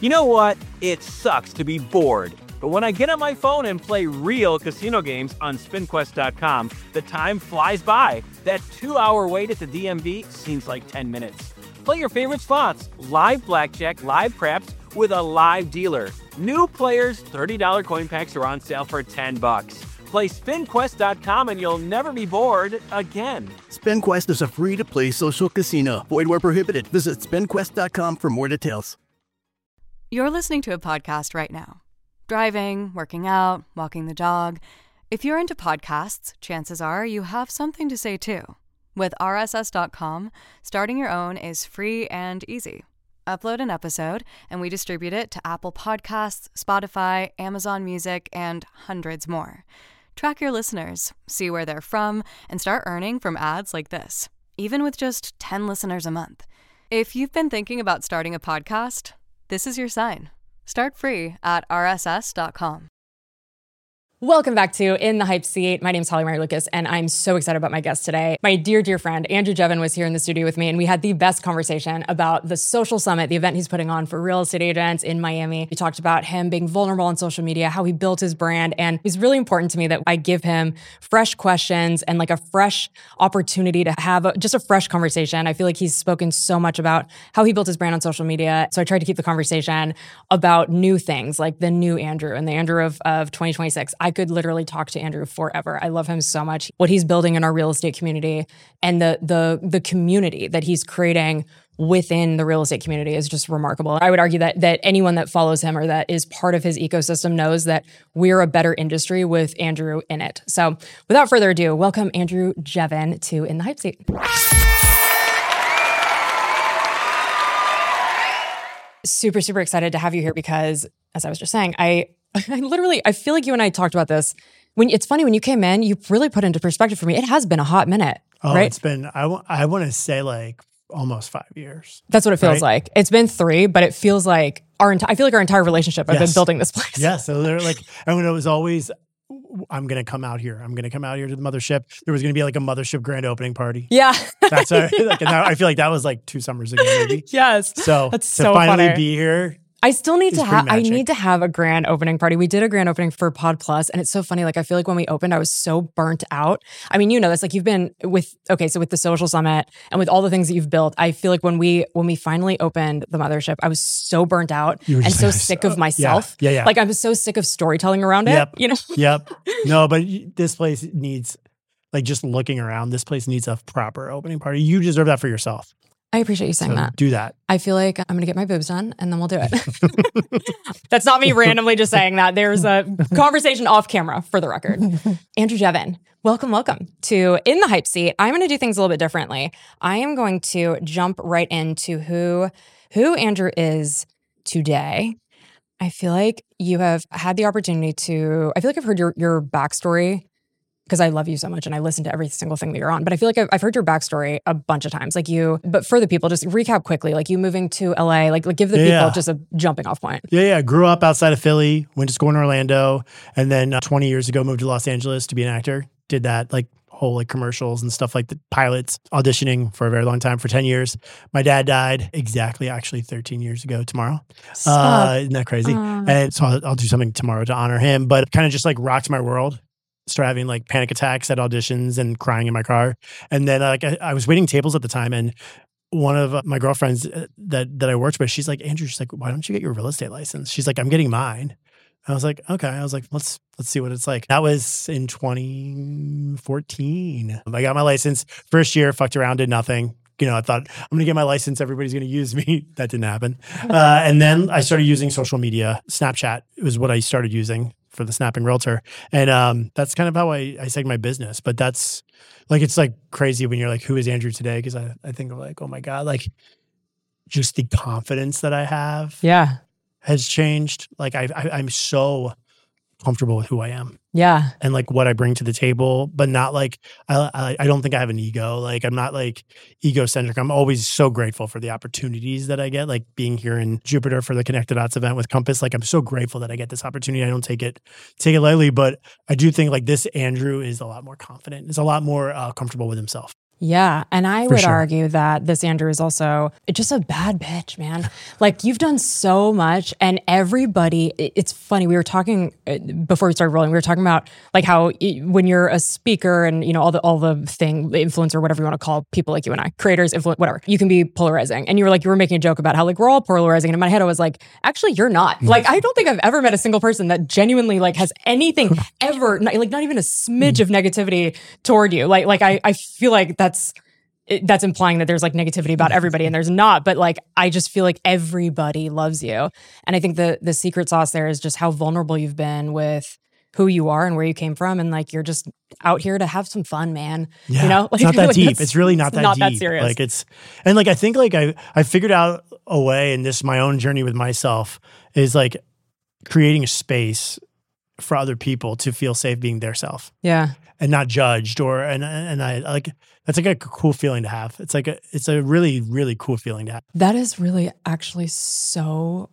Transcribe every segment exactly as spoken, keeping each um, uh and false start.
You know what? It sucks to be bored. But when I get on my phone and play real casino games on spin quest dot com, the time flies by. That two-hour wait at the D M V seems like ten minutes. Play your favorite slots, live blackjack, live craps, with a live dealer. New players, thirty dollars coin packs are on sale for ten bucks. Play spin quest dot com and you'll never be bored again. SpinQuest is a free-to-play social casino. Void where prohibited. Visit spin quest dot com for more details. You're listening to a podcast right now. Driving, working out, walking the dog. If you're into podcasts, chances are you have something to say too. With R S S dot com, starting your own is free and easy. Upload an episode, and we distribute it to Apple Podcasts, Spotify, Amazon Music, and hundreds more. Track your listeners, see where they're from, and start earning from ads like this, even with just ten listeners a month. If you've been thinking about starting a podcast, this is your sign. Start free at R S S dot com. Welcome back to In the Hype Seat. My name is Holly Mary Lucas, and I'm so excited about my guest today. My dear, dear friend, Andrew Jevin, was here in the studio with me, and we had the best conversation about the Social Summit, the event he's putting on for real estate agents in Miami. We talked about him being vulnerable on social media, how he built his brand, and it's really important to me that I give him fresh questions and like a fresh opportunity to have a, just a fresh conversation. I feel like he's spoken so much about how he built his brand on social media, so I tried to keep the conversation about new things, like the new Andrew and the Andrew of, of twenty twenty-six. I could literally talk to Andrew forever. I love him so much. What he's building in our real estate community and the the the community that he's creating within the real estate community is just remarkable. I would argue that that anyone that follows him or that is part of his ecosystem knows that we're a better industry with Andrew in it. So without further ado, welcome Andrew Jevin to In the Hype Seat. Super, super excited to have you here because, as I was just saying, I I literally, I feel like you and I talked about this. When it's funny, when you came in, you really put into perspective for me. It has been a hot minute, oh, right? It's been, I, w- I want to say like almost five years. That's what it feels right? like. It's been three, but it feels like our entire, I feel like our entire relationship, I've yes. been building this place. Yeah. So they're like, and when it was always, I'm going to come out here. I'm going to come out here to the mothership. There was going to be like a mothership grand opening party. Yeah. That's a, like, and I feel like that was like two summers ago, maybe. Yes. So that's to so finally funny. be here. I still need It's to have, I pretty magic. need to have a grand opening party. We did a grand opening for Pod Plus, and it's so funny. Like, I feel like when we opened, I was so burnt out. I mean, you know this, like you've been with, okay, so with the Social Summit and with all the things that you've built, I feel like when we, when we finally opened the mothership, I was so burnt out You were and just so like, sick uh, of myself. Yeah, yeah, yeah. Like, I'm so sick of storytelling around it, Yep. you know? Yep. No, but y- this place needs, like just looking around, this place needs a proper opening party. You deserve that for yourself. I appreciate you saying So that. do that. I feel like I'm going to get my boobs done and then we'll do it. That's not me randomly just saying that. There's a conversation off camera for the record. Andrew Jevin, welcome, welcome to In the Hype Seat. I'm going to do things a little bit differently. I am going to jump right into who, who Andrew is today. I feel like you have had the opportunity to, I feel like I've heard your, your backstory because I love you so much and I listen to every single thing that you're on. But I feel like I've, I've heard your backstory a bunch of times. Like you, but for the people, just recap quickly, like you moving to L A, like, like give the Yeah. people just a jumping off point. Yeah, yeah. Grew up outside of Philly, went to school in Orlando, and then uh, twenty years ago moved to Los Angeles to be an actor. Did that like whole like commercials and stuff like the pilots, auditioning for a very long time, for ten years. My dad died exactly actually thirteen years ago tomorrow. Stop. Uh, isn't that crazy? Aw. And so I'll, I'll do something tomorrow to honor him, but kind of just like rocked my world. Started having like panic attacks at auditions and crying in my car. And then like I, I was waiting tables at the time, and one of uh, my girlfriends uh, that that I worked with, she's like, Andrew, she's like, why don't you get your real estate license? She's like, I'm getting mine. I was like, okay. I was like, let's let's see what it's like. That was in twenty fourteen. I got my license. First year, fucked around, did nothing. You know, I thought I'm going to get my license. Everybody's going to use me. That didn't happen. Uh, and then I started using social media. Snapchat was what I started using for the Snapping Realtor. And um, that's kind of how I, I seg my business. But that's like, it's like crazy when you're like, who is Andrew today? Because I, I think of like, oh my God, like just the confidence that I have Yeah. has changed. Like I, I I'm so comfortable with who I am Yeah. and like what I bring to the table, but not like, I, I, I don't think I have an ego. Like I'm not like egocentric. I'm always so grateful for the opportunities that I get, like being here in Jupiter for the Connected Dots event with Compass. Like I'm so grateful that I get this opportunity. I don't take it, take it lightly, but I do think like this Andrew is a lot more confident. Is a lot more uh, comfortable with himself. Yeah. And I For would sure. argue that this Andrew is also just a bad bitch, man. Like you've done so much and everybody, it- it's funny. We were talking uh, before we started rolling, we were talking about like how y- when you're a speaker and you know, all the, all the thing, the influencer, whatever you want to call people like you and I, creators, influ- whatever, you can be polarizing. And you were like, you were making a joke about how like, we're all polarizing. And in my head, I was like, actually, you're not. Like, I don't think I've ever met a single person that genuinely like has anything ever, not, like not even a smidge of negativity toward you. Like, like I, I feel like that's, it, that's implying that there's like negativity about everybody and there's not, but like, I just feel like everybody loves you. And I think the the secret sauce there is just how vulnerable you've been with who you are and where you came from. And like, you're just out here to have some fun, man. Yeah, you know, like, it's not that like, deep. that's- It's really not it's that not deep. that serious. Like it's, and like I think like I I figured out a way, and this my own journey with myself is like creating a space for other people to feel safe being their self yeah. and not judged or and and I like that's like a cool feeling to have. It's like a it's a really really cool feeling to have. That is really actually so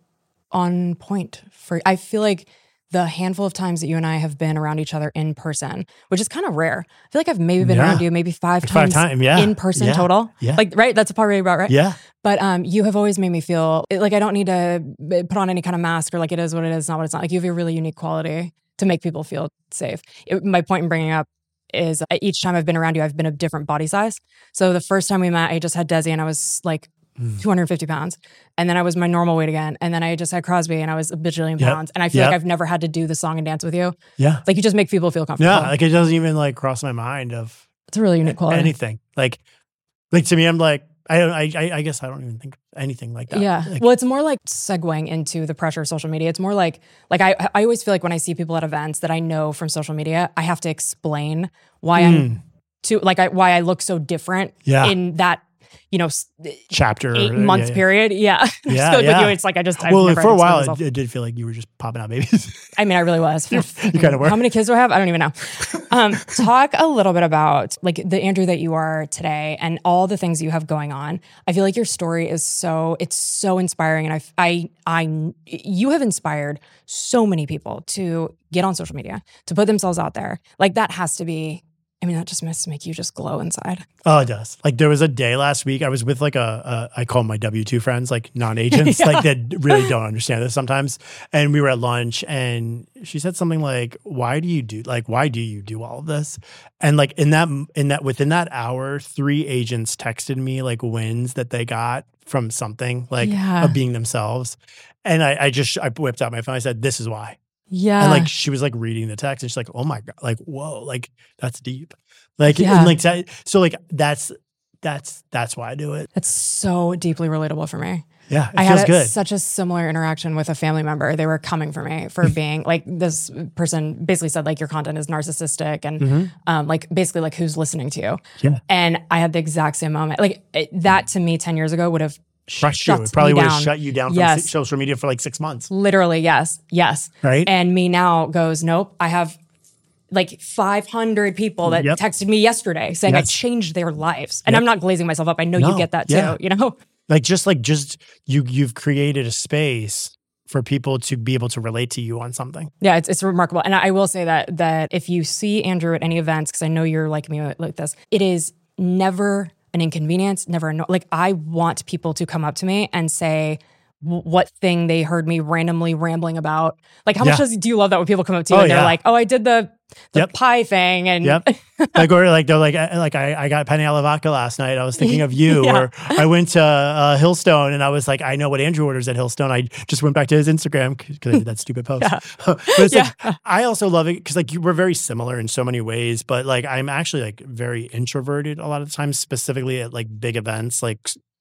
on point for, I feel like the handful of times that you and I have been around each other in person, which is kind of rare. I feel like I've maybe been Yeah. around you maybe five Like five times time- yeah. in person Yeah. total. Yeah. Like, right? That's probably about right. Yeah. But um, you have always made me feel like I don't need to put on any kind of mask or like it is what it is, not what it's not. Like you have a really unique quality to make people feel safe. It, my point in bringing up is uh, each time I've been around you, I've been a different body size. So the first time we met, I just had Desi and I was like two hundred fifty pounds. And then I was my normal weight again. And then I just had Crosby and I was a bajillion Yep. pounds. And I feel Yep. like I've never had to do the song and dance with you. Yeah. Like you just make people feel comfortable. Yeah. Like it doesn't even like cross my mind of It's a really unique quality. anything. Like like to me, I'm like I don't I I I guess I don't even think of anything like that. Yeah. Like, Well, it's more like segueing into the pressure of social media. It's more like, like I, I always feel like when I see people at events that I know from social media, I have to explain why I'm too, like I, why I look so different Yeah. in that, you know, s- chapter eight or- months yeah, yeah. period. Yeah. I just Yeah, feel like yeah. with you, it's like, I just, I've Well, never for had a to while, explain it, myself. it did feel like you were just popping out babies. I mean, I really was. You kinda were. How many kids do I have? I don't even know. Um, talk a little bit about like the Andrew that you are today and all the things you have going on. I feel like your story is so, it's so inspiring. And I, I, I, you have inspired so many people to get on social media, to put themselves out there. Like that has to be, I mean, that just must make you just glow inside. Oh, it does. Like there was a day last week I was with like a, a I call them my W two friends, like non-agents, Yeah. like that really don't understand this sometimes. And we were at lunch and she said something like, why do you do, like, why do you do all of this? And like in that, in that, within that hour, three agents texted me like wins that they got from something like Yeah. of being themselves. And I, I just, I whipped out my phone. I said, this is why. Yeah. And like she was like reading the text and she's like, oh my God, like, whoa, like that's deep. Like, Yeah. and like, that- so like that's, that's, that's why I do it. That's so deeply relatable for me. Yeah. It I feels had a, good. such a similar interaction with a family member. They were coming for me for being like, this person basically said like your content is narcissistic and um, like basically like who's listening to you. Mm-hmm. Yeah. And I had the exact same moment. Like it, that to me ten years ago would have Crushed you. shut It probably me would down. have shut you down from Yes. so- social media for like six months. Literally, yes, yes. Right. And me now goes, nope, I have like five hundred people that Yep. texted me yesterday saying Yes. I changed their lives. And Yep. I'm not glazing myself up. I know you No, get that too, yeah. you know? Like just like, just you, you've created a space for people to be able to relate to you on something. Yeah, it's it's remarkable. And I will say that that if you see Andrew at any events, because I know you're like me like this, it is never an inconvenience, never a no. Like I want people to come up to me and say w- what thing they heard me randomly rambling about. Like how much Yeah. does do you love that when people come up to you Oh, and they're yeah. like, oh, I did the the Yep. pie thing and Yep. Like, or like, they're like, I- like I, I got penne alla vodka last night. I was thinking of you. Yeah. Or I went to uh, Hillstone and I was like, I know what Andrew orders at Hillstone. I just went back to his Instagram because I did that stupid post. But it's like, I also love it because like you we're very similar in so many ways, but like I'm actually like very introverted a lot of the times, specifically at like big events, like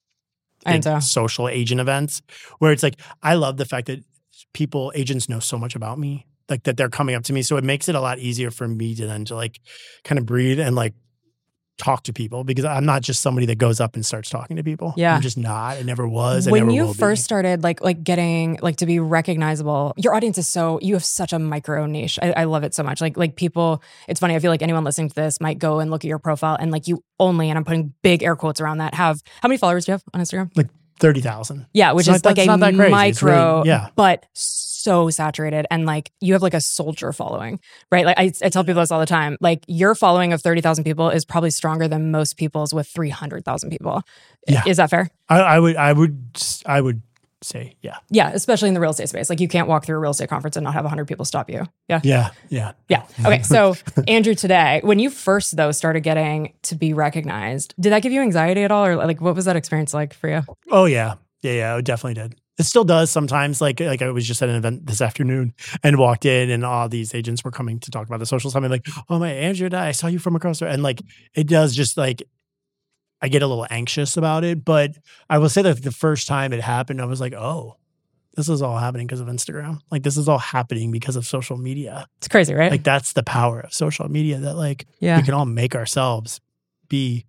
I big know. social agent events, where it's like, I love the fact that people, agents know so much about me. Like that they're coming up to me. So it makes it a lot easier for me to then to like kind of breathe and like talk to people because I'm not just somebody that goes up and starts talking to people. Yeah. I'm just not. I never was. I when never you will first be. started like like getting like to be recognizable, your audience is so you have such a micro niche. I, I love it so much. Like like people, it's funny. I feel like anyone listening to this might go and look at your profile and like you only, and I'm putting big air quotes around that. Have how many followers do you have on Instagram? Like thirty thousand. Yeah, which It's is not- like that's a not that crazy. It's micro, really- yeah. but so so saturated and like you have like a soldier following, right? Like I, I tell people this all the time. Like your following of thirty thousand people is probably stronger than most people's with three hundred thousand people. Yeah. Is that fair? I, I would, I would, I would say, yeah. Yeah, especially in the real estate space. Like you can't walk through a real estate conference and not have one hundred people stop you. Yeah. Yeah. Yeah. Yeah. Okay. So Andrew, today, when you first though started getting to be recognized, did that give you anxiety at all? Or like, what was that experience like for you? Oh yeah. Yeah. Yeah. It definitely did. It still does sometimes. Like, like I was just at an event this afternoon and walked in and all these agents were coming to talk about the social summit. Like, oh my, Andrew, I saw you from across there. And like, it does just like, I get a little anxious about it, but I will say that the first time it happened, I was like, oh, this is all happening because of Instagram. Like this is all happening because of social media. It's crazy, right? Like that's the power of social media that like yeah. we can all make ourselves be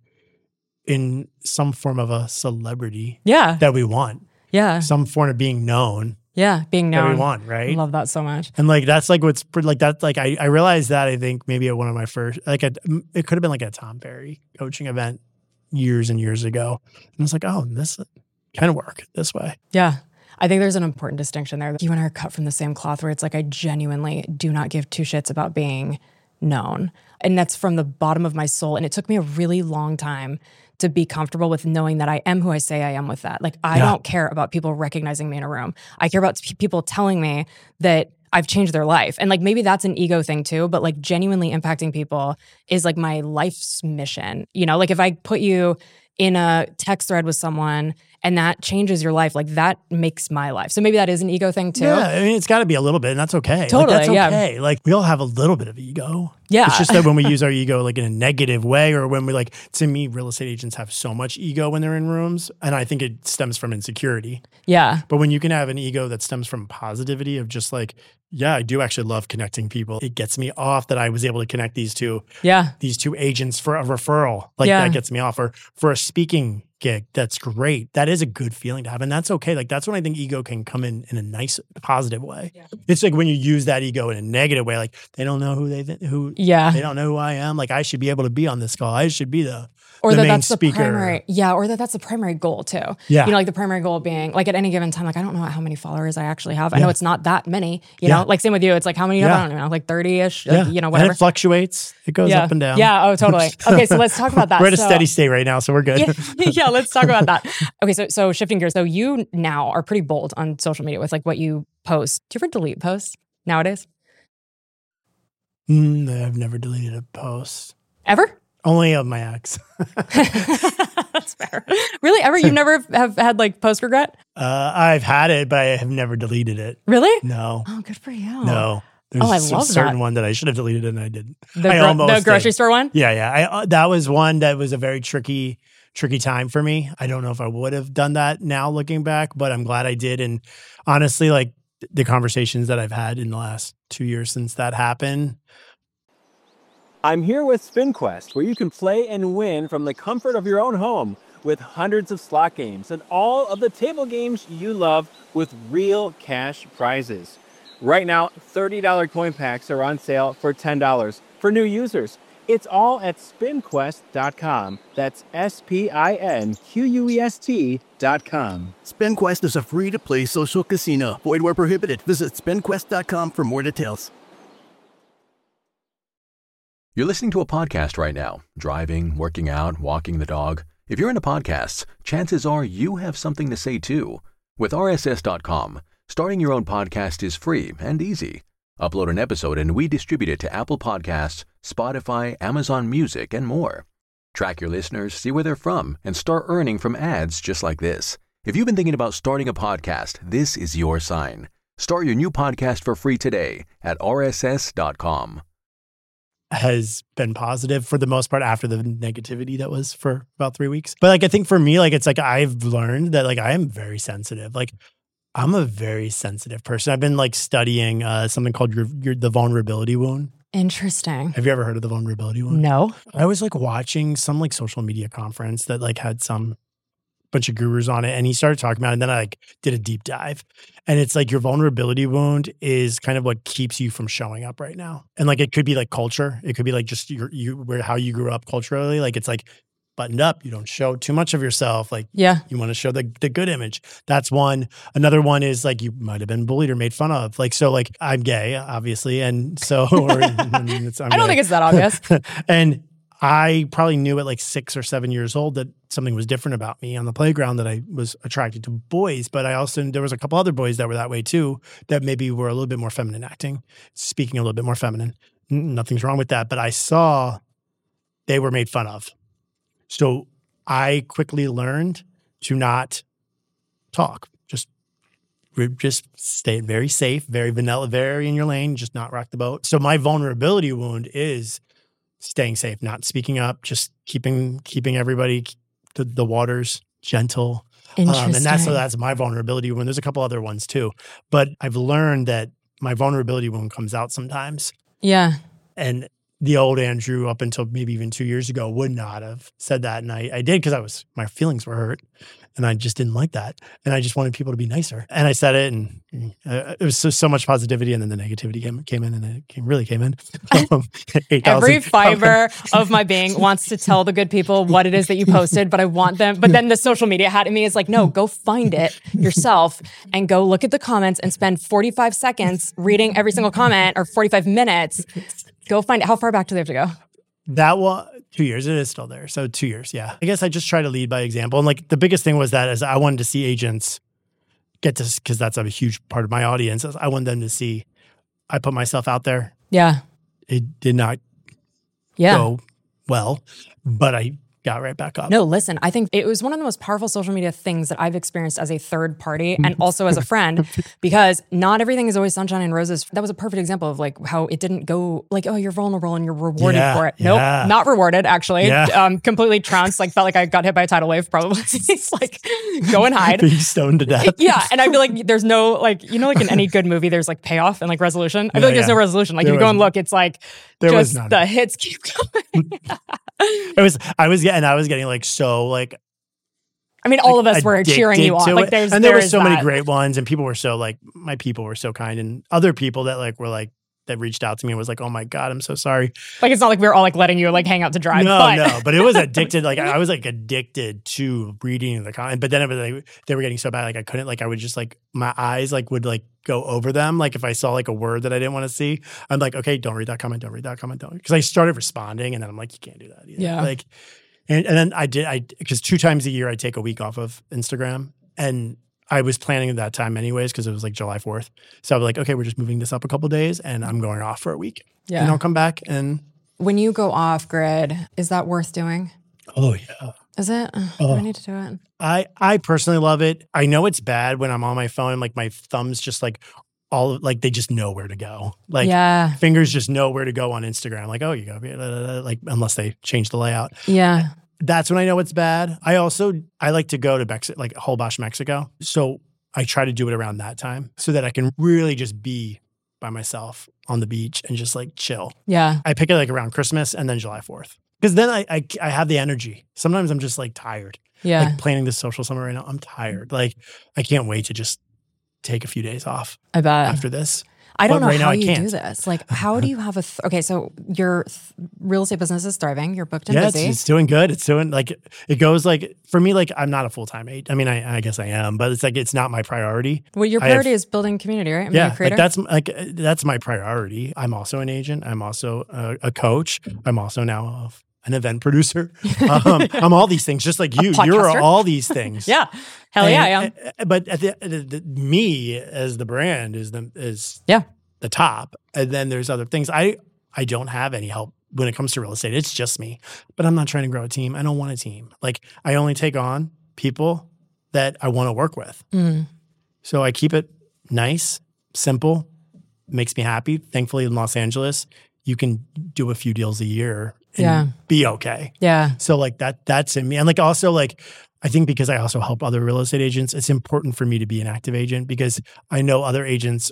in some form of a celebrity yeah. that we want. Yeah. Some form of being known. Yeah. Being known. That we want, right? I love that so much. And like, that's like what's like that. Like I, I realized that I think maybe at one of my first, like a, it could have been like a Tom Ferry coaching event years and years ago. And I was like, oh, this can work this way. Yeah. I think there's an important distinction there. You and I are cut from the same cloth where it's like, I genuinely do not give two shits about being known. And that's from the bottom of my soul. And it took me a really long time to be comfortable with knowing that I am who I say I am with that. Like, I Yeah. don't care about people recognizing me in a room. I care about p- people telling me that I've changed their life. And like, maybe that's an ego thing too, but like genuinely impacting people is like my life's mission. You know, like if I put you in a text thread with someone and that changes your life, like that makes my life. So maybe that is an ego thing too. Yeah, I mean, it's got to be a little bit, and that's okay. Totally, like, that's yeah. okay. Like we all have a little bit of ego. Yeah. It's just that when we use our ego like in a negative way, or when we like, to me, real estate agents have so much ego when they're in rooms, and I think it stems from insecurity. Yeah. But when you can have an ego that stems from positivity of just like, yeah, I do actually love connecting people. It gets me off that I was able to connect these two, Yeah. these two agents for a referral. Like Yeah. that gets me off. Or for a speaking gig, that's great. That is a good feeling to have. And that's okay. Like that's when I think ego can come in in a nice, positive way. Yeah. It's like when you use that ego in a negative way, like they don't know who they, th- who, Yeah. they don't know who I am. Like I should be able to be on this call. I should be the, Or the that main that's speaker. the primary, yeah, or that that's the primary goal too. Yeah. You know, like the primary goal being like at any given time, like I don't know how many followers I actually have. I Yeah. know it's not that many, you Yeah. know, like same with you. It's like how many you have? Yeah. I don't even know, like thirty-ish, Yeah. like, you know, And whatever. it fluctuates. It goes yeah. up and down. Yeah. Oh, totally. Okay. So let's talk about that. We're at a So- steady state right now, so we're good. Yeah, yeah, let's talk about that. Okay, so so shifting gears. So you now are pretty bold on social media with like what you post. Do you ever delete posts nowadays? Mm, I've never deleted a post. Ever? Only of my ex. That's fair. Really? Ever? You never have had like post regret? Uh, I've had it, but I have never deleted it. Really? No, Oh, good for you. no. There's Oh, I a love certain that. one that I should have deleted and I didn't. The, I gro- almost the grocery did. store one? Yeah, yeah. I, uh, that was one that was a very tricky, tricky time for me. I don't know if I would have done that now looking back, but I'm glad I did. And honestly, like the conversations that I've had in the last two years since that happened. I'm here with SpinQuest, where you can play and win from the comfort of your own home with hundreds of slot games and all of the table games you love with real cash prizes. Right now, thirty dollars coin packs are on sale for ten dollars for new users. It's all at spin quest dot com. That's S P I N Q U E S T dot com. SpinQuest is a free-to-play social casino. Void where prohibited. Visit spin quest dot com for more details. You're listening to a podcast right now, driving, working out, walking the dog. If you're into podcasts, chances are you have something to say too. With R S S dot com, starting your own podcast is free and easy. Upload an episode and we distribute it to Apple Podcasts, Spotify, Amazon Music, and more. Track your listeners, see where they're from, and start earning from ads just like this. If you've been thinking about starting a podcast, this is your sign. Start your new podcast for free today at R S S dot com. Has been positive for the most part after the negativity that was for about three weeks. But like, I think for me, like, it's like, I've learned that like, I am very sensitive. Like I'm a very sensitive person. I've been like studying uh, something called your, your, the vulnerability wound. Interesting. Have you ever heard of the vulnerability wound? No. I was like watching some like social media conference that like had some bunch of gurus on it, and he started talking about it, and then I like did a deep dive. And it's like your vulnerability wound is kind of what keeps you from showing up right now. And like it could be like culture. It could be like just your you where how you grew up culturally. Like it's like buttoned up. You don't show too much of yourself. Like, Yeah. you want to show the, the good image. That's one. Another one is like, you might have been bullied or made fun of. Like, so like I'm gay, obviously. And so, or, I, mean, it's, I'm I don't gay. think it's that obvious. And I probably knew at like six or seven years old that something was different about me on the playground, that I was attracted to boys. But I also, there was a couple other boys that were that way too, that maybe were a little bit more feminine acting, speaking a little bit more feminine. Nothing's wrong with that. But I saw they were made fun of. So I quickly learned to not talk, just just stay very safe, very vanilla, very in your lane, just not rock the boat. So my vulnerability wound is staying safe, not speaking up, just keeping keeping everybody, the, the waters gentle. Interesting. Um, and that's so that's my vulnerability wound. There's a couple other ones too, but I've learned that my vulnerability wound comes out sometimes. Yeah. And the old Andrew, up until maybe even two years ago, would not have said that. And I, I did because I was, my feelings were hurt and I just didn't like that. And I just wanted people to be nicer. And I said it, and uh, it was so, so much positivity. And then the negativity came, came in, and it came, really came in. Um, Every fiber of my being wants to tell the good people what it is that you posted, but I want them. But then the social media hat in me is like, no, go find it yourself and go look at the comments and spend forty-five seconds reading every single comment, or forty-five minutes. Go find it. How far back do they have to go? That was two years. It is still there. So two years. Yeah. I guess I just try to lead by example. And like the biggest thing was that is I wanted to see agents get to, because that's a huge part of my audience. I wanted them to see I put myself out there. Yeah. It did not Yeah. go well, but I got right back up. No, listen, I think it was one of the most powerful social media things that I've experienced as a third party and also as a friend, because not everything is always sunshine and roses. That was a perfect example of like how it didn't go like, oh, you're vulnerable and you're rewarded Yeah, for it. yeah. Nope, not rewarded, actually. Yeah. Um, completely trounced, like felt like I got hit by a tidal wave probably. It's like, go and hide. Being stoned to death. Yeah, and I feel like there's no, like, you know, like in any good movie, there's like payoff and like resolution. I feel Yeah, like there's yeah. no resolution. Like There if you go was- and look, it's like there was just none. the hits keep going. It was, I was getting, I was getting like so like, I mean, all of us were addicted cheering you on. to Like it. there's, and there there were is so many that. great ones, and people were so like, my people were so kind, and other people that like were like, that reached out to me and was like, oh my God, I'm so sorry. Like it's not like we were all like letting you like hang out to dry. No, but. no, but it was addicted. Like I was like addicted to reading the comment, but then it was like, they were getting so bad, like I couldn't, like I would just like, my eyes like would like go over them. Like if I saw like a word that I didn't want to see, I'm like, okay, don't read that comment, don't read that comment, don't. Because I started responding, and then I'm like, you can't do that either. Yeah. Like, and, and then I did, I, because two times a year I take a week off of Instagram, and I was planning at that time anyways, because it was like July fourth. So I was like, okay, we're just moving this up a couple days, and I'm going off for a week. Yeah. And I'll come back and, When you go off grid, is that worth doing? oh yeah. Is it? Uh, Do I need to do it? I, I personally love it. I know it's bad when I'm on my phone and like my thumbs just like all like they just know where to go. Like Yeah. fingers just know where to go on Instagram. Like, oh, you go like unless they change the layout. Yeah. That's when I know it's bad. I also I like to go to Mexico, like Holbox, Mexico. So I try to do it around that time so that I can really just be by myself on the beach and just like chill. Yeah. I pick it like around Christmas and then July fourth. Because then I, I I have the energy. Sometimes I'm just like tired. Yeah. Like planning this social summer right now, I'm tired. Like I can't wait to just take a few days off I bet. after this. I don't But know right now how I you can't. do this. Like, how do you have a, th- okay, so your th- real estate business is thriving. You're booked and Yeah, it's, busy. it's doing good. It's doing like it goes like for me. Like I'm not a full time agent. I mean, I, I guess I am, but it's like it's not my priority. Well, your I have- priority is building community, right? And being a Yeah, creator? like that's like uh, that's my priority. I'm also an agent. I'm also a, a coach. I'm also now a, an event producer. Um, I'm all these things, just like you. You're podcaster? all these things. Yeah. Hell yeah, I am. And- uh, But at the, the, the, me as the brand is the is Yeah. the top, and then there's other things. I I don't have any help when it comes to real estate. It's just me. But I'm not trying to grow a team. I don't want a team. Like I only take on people that I want to work with. Mm. So I keep it nice, simple, makes me happy. Thankfully in Los Angeles, you can do a few deals a year and Yeah. be okay. Yeah. So like that, that's in me. And like also like, I think because I also help other real estate agents, it's important for me to be an active agent because I know other agents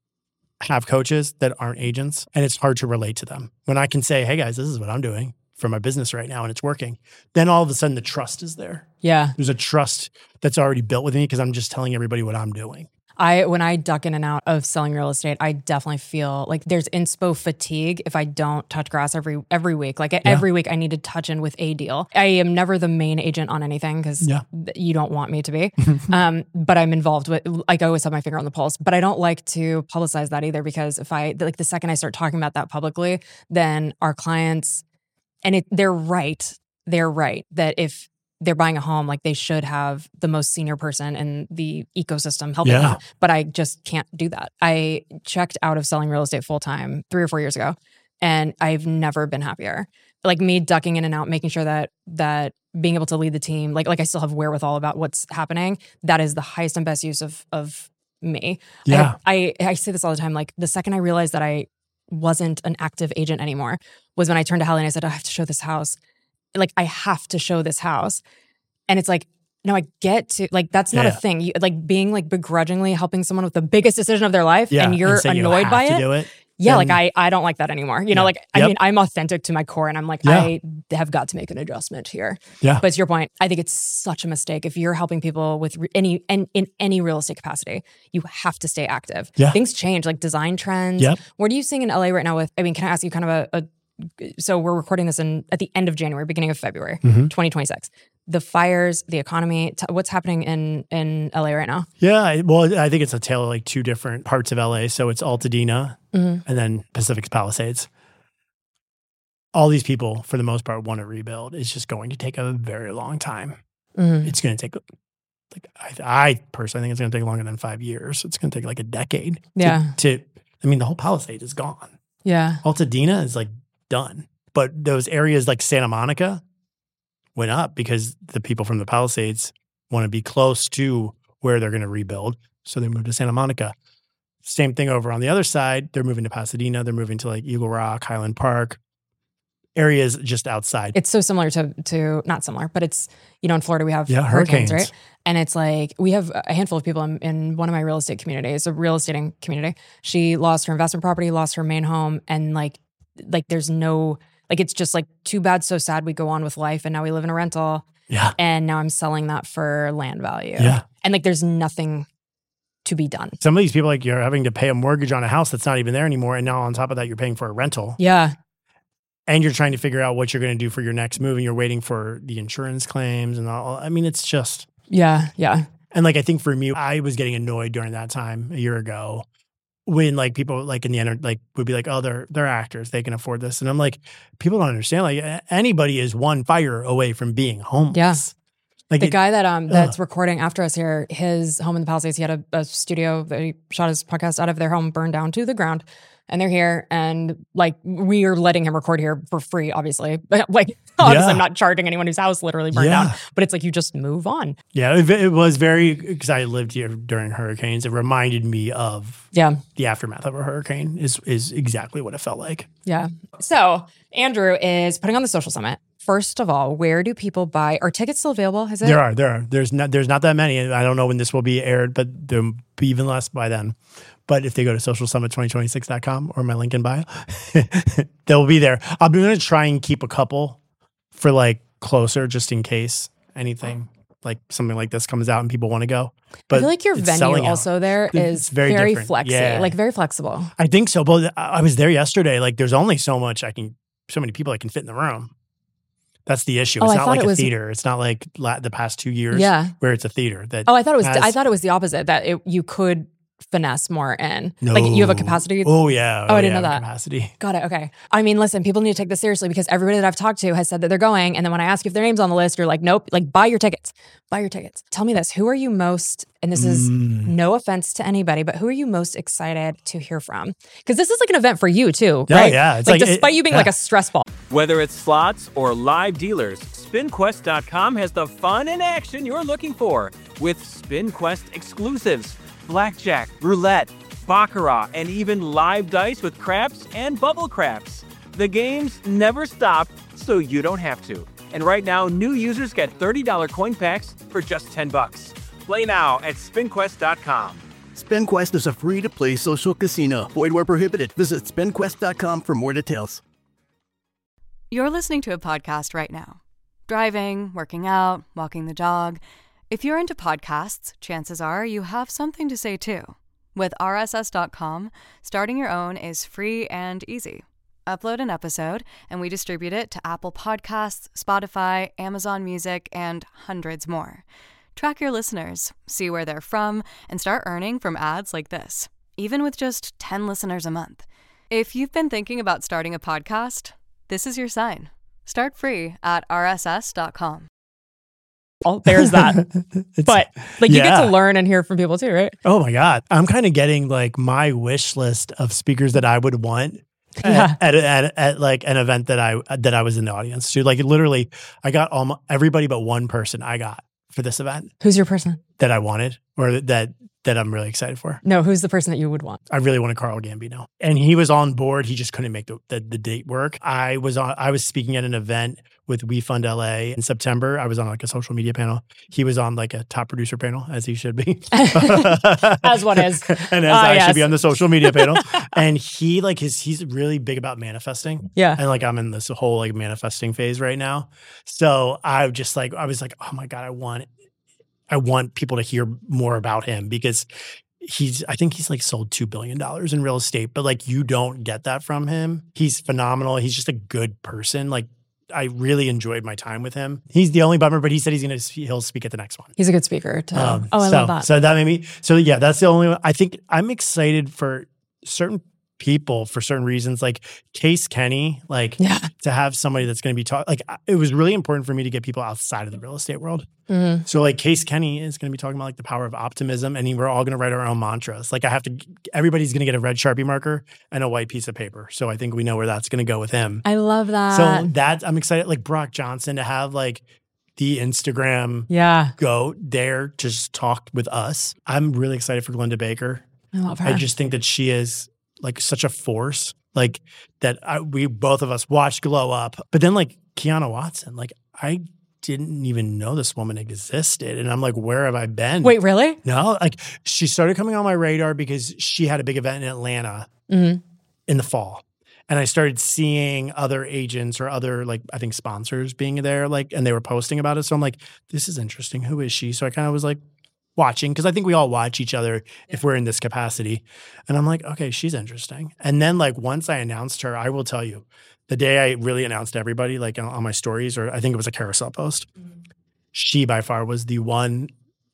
have coaches that aren't agents and it's hard to relate to them. When I can say, hey guys, this is what I'm doing for my business right now and it's working, then all of a sudden the trust is there. Yeah. There's a trust that's already built with me because I'm just telling everybody what I'm doing. I when I duck in and out of selling real estate, I definitely feel like there's inspo fatigue if I don't touch grass every every week. Like yeah. every week I need to touch in with a deal. I am never the main agent on anything because yeah. you don't want me to be. um, but I'm involved with, like I always have my finger on the pulse, but I don't like to publicize that either because if I, like the second I start talking about that publicly, then our clients, and it, they're right, they're right that if they're buying a home, like they should have the most senior person in the ecosystem helping yeah. them. But I just can't do that. I checked out of selling real estate full time three or four years ago, and I've never been happier. Like me ducking in and out, making sure that that being able to lead the team, like like I still have wherewithal about what's happening. That is the highest and best use of of me. Yeah, I I, I say this all the time. Like the second I realized that I wasn't an active agent anymore was when I turned to Hallie and I said, I have to show this house. Like, I have to show this house. And it's like, no, I get to, like, that's not yeah. a thing. You, like, being, like, begrudgingly helping someone with the biggest decision of their life yeah. and you're and annoyed you by it. it. Yeah, then, like, I, I don't like that anymore. You know, yeah. like, I yep. mean, I'm authentic to my core and I'm like, yeah. I have got to make an adjustment here. Yeah. But to your point, I think it's such a mistake. If you're helping people with re- any, and in any real estate capacity, you have to stay active. Yeah. Things change, like design trends. Yep. What are you seeing in L A right now with, I mean, can I ask you kind of a, a so we're recording this in at the end of January, beginning of February, mm-hmm. twenty twenty-six. The fires, the economy, t- what's happening in, in L A right now? Yeah, well, I think it's a tale of like two different parts of L A. So it's Altadena mm-hmm. and then Pacific Palisades. All these people, for the most part, want to rebuild. It's just going to take a very long time. Mm-hmm. It's going to take, like I, I personally think it's going to take longer than five years. It's going to take like a decade. Yeah. To, to I mean, the whole Palisade is gone. Yeah. Altadena is like done. But those areas like Santa Monica went up because the people from the Palisades want to be close to where they're going to rebuild. So they moved to Santa Monica. Same thing over on the other side. They're moving to Pasadena. They're moving to like Eagle Rock, Highland Park, areas just outside. It's so similar to, to not similar, but it's, you know, in Florida we have yeah, hurricanes, hurricanes, right? And it's like, we have a handful of people in, in one of my real estate communities, a real estating community. She lost her investment property, lost her main home. And like, like there's no, like, it's just like too bad, so sad. We go on with life and now we live in a rental. Yeah. And now I'm selling that for land value. Yeah. And like, there's nothing to be done. Some of these people, like you're having to pay a mortgage on a house that's not even there anymore. And now on top of that, you're paying for a rental. Yeah. And you're trying to figure out what you're going to do for your next move. And you're waiting for the insurance claims and all. I mean, it's just. Yeah. Yeah. And like, I think for me, I was getting annoyed during that time a year ago when like people like in the end, like would be like, oh, they're, they're actors. They can afford this. And I'm like, people don't understand. Like anybody is one fire away from being homeless. Yeah. Like the it, guy that um ugh. that's recording after us here, his home in the Palisades, he had a, a studio that he shot his podcast out of. Their home burned down to the ground. And they're here, and like we are letting him record here for free, obviously. But like, obviously, yeah. I'm not charging anyone whose house literally burned yeah. down. But it's like you just move on. Yeah, it, it was very because I lived here during hurricanes. It reminded me of yeah the aftermath of a hurricane. Is is exactly what it felt like. Yeah. So Andrew is putting on the Social Summit. First of all, where do people buy? Are tickets still available? Is it? There are. There are. There's not. There's not that many. I don't know when this will be aired, but there'll be even less by then. But if they go to social summit twenty twenty-six dot com or my link in bio, they'll be there. I'm going to try and keep a couple for like closer just in case anything like something like this comes out and people want to go. But I feel like your venue also out. there is it's very, very different. flexy, yeah. like very flexible. I think so. But I was there yesterday. Like there's only so much I can, so many people I can fit in the room. That's the issue. Oh, it's I not like it a was, theater. It's not like la- the past two years yeah. where it's a theater. That oh, I thought it was. has, I thought it was the opposite. That it, you could finesse more in. No. Like you have a capacity. Oh yeah. Oh, oh I didn't yeah, know that. Capacity. Got it. Okay. I mean, listen, people need to take this seriously because everybody that I've talked to has said that they're going. And then when I ask if their name's on the list, you're like, nope, like buy your tickets, buy your tickets. Tell me this, who are you most, and this is mm. no offense to anybody, but who are you most excited to hear from? Because this is like an event for you too, yeah, right? Yeah. It's like, like despite it, you being yeah. like a stress ball. Whether it's slots or live dealers, spin quest dot com has the fun and action you're looking for with SpinQuest exclusives, blackjack, roulette, baccarat, and even live dice with craps and bubble craps. The games never stop, so you don't have to. And right now, new users get thirty dollars coin packs for just ten bucks. Play now at spin quest dot com. SpinQuest is a free-to-play social casino. Void where prohibited. Visit spin quest dot com for more details. You're listening to a podcast right now. Driving, working out, walking the dog. If you're into podcasts, chances are you have something to say too. With R S S dot com, starting your own is free and easy. Upload an episode, and we distribute it to Apple Podcasts, Spotify, Amazon Music, and hundreds more. Track your listeners, see where they're from, and start earning from ads like this, even with just ten listeners a month. If you've been thinking about starting a podcast, this is your sign. Start free at R S S dot com. Oh, there's that. But like you yeah. get to learn and hear from people too, right? Oh my God. I'm kind of getting like my wish list of speakers that I would want Yeah. at, at, at, at like an event that I that I was in the audience to. Like literally, I got almost everybody but one person I got for this event Who's your person? that I wanted or that that I'm really excited for. No, who's the person that you would want? I really wanted Carl Gambino. And he was on board. He just couldn't make the, the, the date work. I was on I was speaking at an event with We Fund L A in September. I was on like a social media panel. He was on like a top producer panel, as he should be. As one is. And as Ah, I yes. should be on the social media panel. And he like his he's really big about manifesting. Yeah. And like I'm in this whole like manifesting phase right now. So I just like I was like, oh my God, I want I want people to hear more about him because he's, I think he's like sold two billion dollars in real estate, but like you don't get that from him. He's phenomenal. He's just a good person. Like I really enjoyed my time with him. He's the only bummer, but he said he's going to, he'll speak at the next one. He's a good speaker too. Um, oh, I so, love that. So that made me, so yeah, that's the only one. I think I'm excited for certain people for certain reasons, like Case Kenny, like Yeah. to have somebody that's going to be talking, like it was really important for me to get people outside of the real estate world. Mm-hmm. So like Case Kenny is going to be talking about like the power of optimism, and he, we're all going to write our own mantras. Like I have to, everybody's going to get a red Sharpie marker and a white piece of paper. So I think we know where that's going to go with him. I love that. So that I'm excited, like Brock Johnson to have like the Instagram yeah. goat there to just talk with us. I'm really excited for Glenda Baker. I love her. I just think that she is like such a force, like that I, we both of us watched glow up. But then like Kiana Watson, like I didn't even know this woman existed. And I'm like, where have I been? Wait, really? No, like she started coming on my radar because she had a big event in Atlanta Mm-hmm. in the fall. And I started seeing other agents or other, like, I think sponsors being there, like, and they were posting about it. So I'm like, this is interesting. Who is she? So I kind of was like watching, because I think we all watch each other if we're in this capacity. And I'm like, okay, she's interesting. And then, like, once I announced her, I will tell you, the day I really announced everybody, like on, on my stories, or I think it was a carousel post, mm-hmm. she by far was the one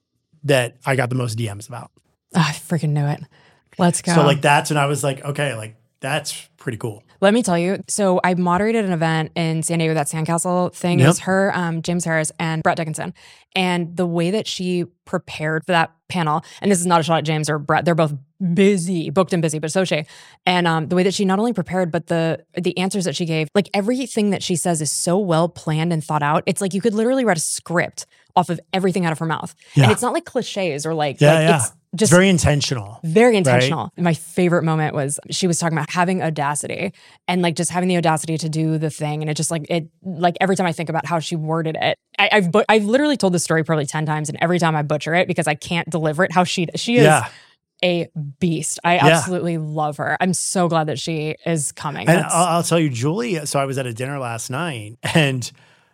that I got the most D Ms about. Oh, I freaking knew it. Let's go. So, like, that's when I was like, okay, like, that's pretty cool. Let me tell you. So I moderated an event in San Diego, that Sandcastle thing. Yep. It was her, um, James Harris, and Brett Dickinson. And the way that she prepared for that panel, and this is not a shot at James or Brett, they're both busy, booked and busy, but so she. And um, the way that she not only prepared, but the the answers that she gave, like everything that she says is so well planned and thought out. It's like you could literally write a script off of everything out of her mouth. Yeah. And it's not like cliches or like, Yeah, like yeah. it's just very intentional. Very intentional. Right? My favorite moment was she was talking about having audacity and like just having the audacity to do the thing. And it just like, it like every time I think about how she worded it, I, I've but I've literally told this story probably ten times, and every time I butcher it because I can't deliver it how she she is Yeah. a beast. I Yeah. absolutely love her. I'm so glad that she is coming. And That's- I'll, I'll tell you, Julie, so I was at a dinner last night, and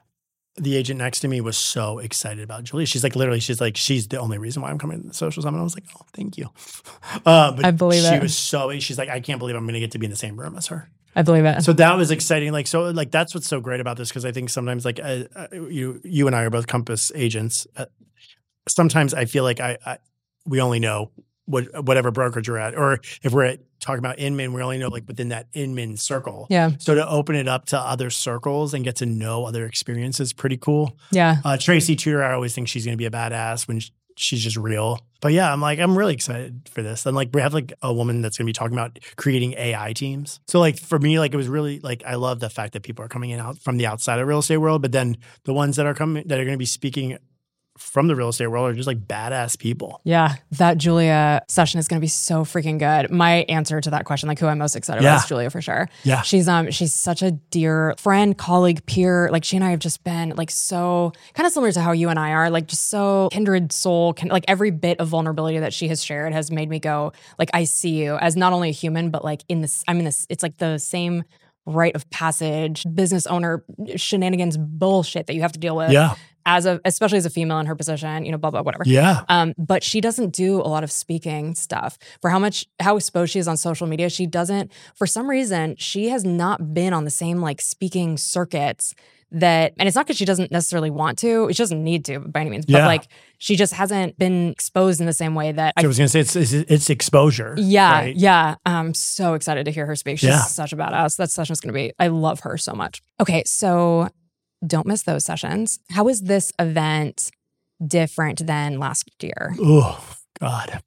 the agent next to me was so excited about Julie. She's like, literally, she's like, she's the only reason why I'm coming to the social summit. I was like, oh, thank you. Uh, but I believe she it. was so, she's like, I can't believe I'm going to get to be in the same room as her. I believe it. So that was exciting. Like, so like, that's what's so great about this. Cause I think sometimes like uh, uh, you, you and I are both Compass agents. Uh, sometimes I feel like I, I, we only know what, whatever brokerage you're at, or if we're at, talking about Inman, we only know like within that Inman circle. Yeah. So to open it up to other circles and get to know other experiences, pretty cool. Yeah. Uh, Tracy Tudor, I always think she's going to be a badass when she, she's just real. But yeah, I'm like, I'm really excited for this. And like, we have like a woman that's going to be talking about creating A I teams. So like for me, like it was really like, I love the fact that people are coming in out from the outside of real estate world, but then the ones that are coming, that are going to be speaking from the real estate world are just like badass people. Yeah, that Julia session is going to be so freaking good. My answer to that question, like who I'm most excited Yeah. about, is Julia for sure. Yeah. She's um she's such a dear friend, colleague, peer. Like she and I have just been like so kind of similar to how you and I are, like just so kindred soul. Can, like every bit of vulnerability that she has shared has made me go like I see you as not only a human, but like in this. I'm in this. It's like the same rite of passage, business owner shenanigans bullshit that you have to deal with. Yeah. As a, especially as a female in her position, you know, blah, blah, whatever. Yeah. Um, but she doesn't do a lot of speaking stuff. For how much, how exposed she is on social media, she doesn't, for some reason, she has not been on the same like speaking circuits that, and it's not because she doesn't necessarily want to, she doesn't need to by any means, but Yeah. like she just hasn't been exposed in the same way that So I was going to say it's, it's it's exposure. yeah, right? yeah. I'm so excited to hear her speak. She's Yeah. such a badass. That session's going to be, I love her so much. Okay, so don't miss those sessions. How is this event different than last year? Oh, God.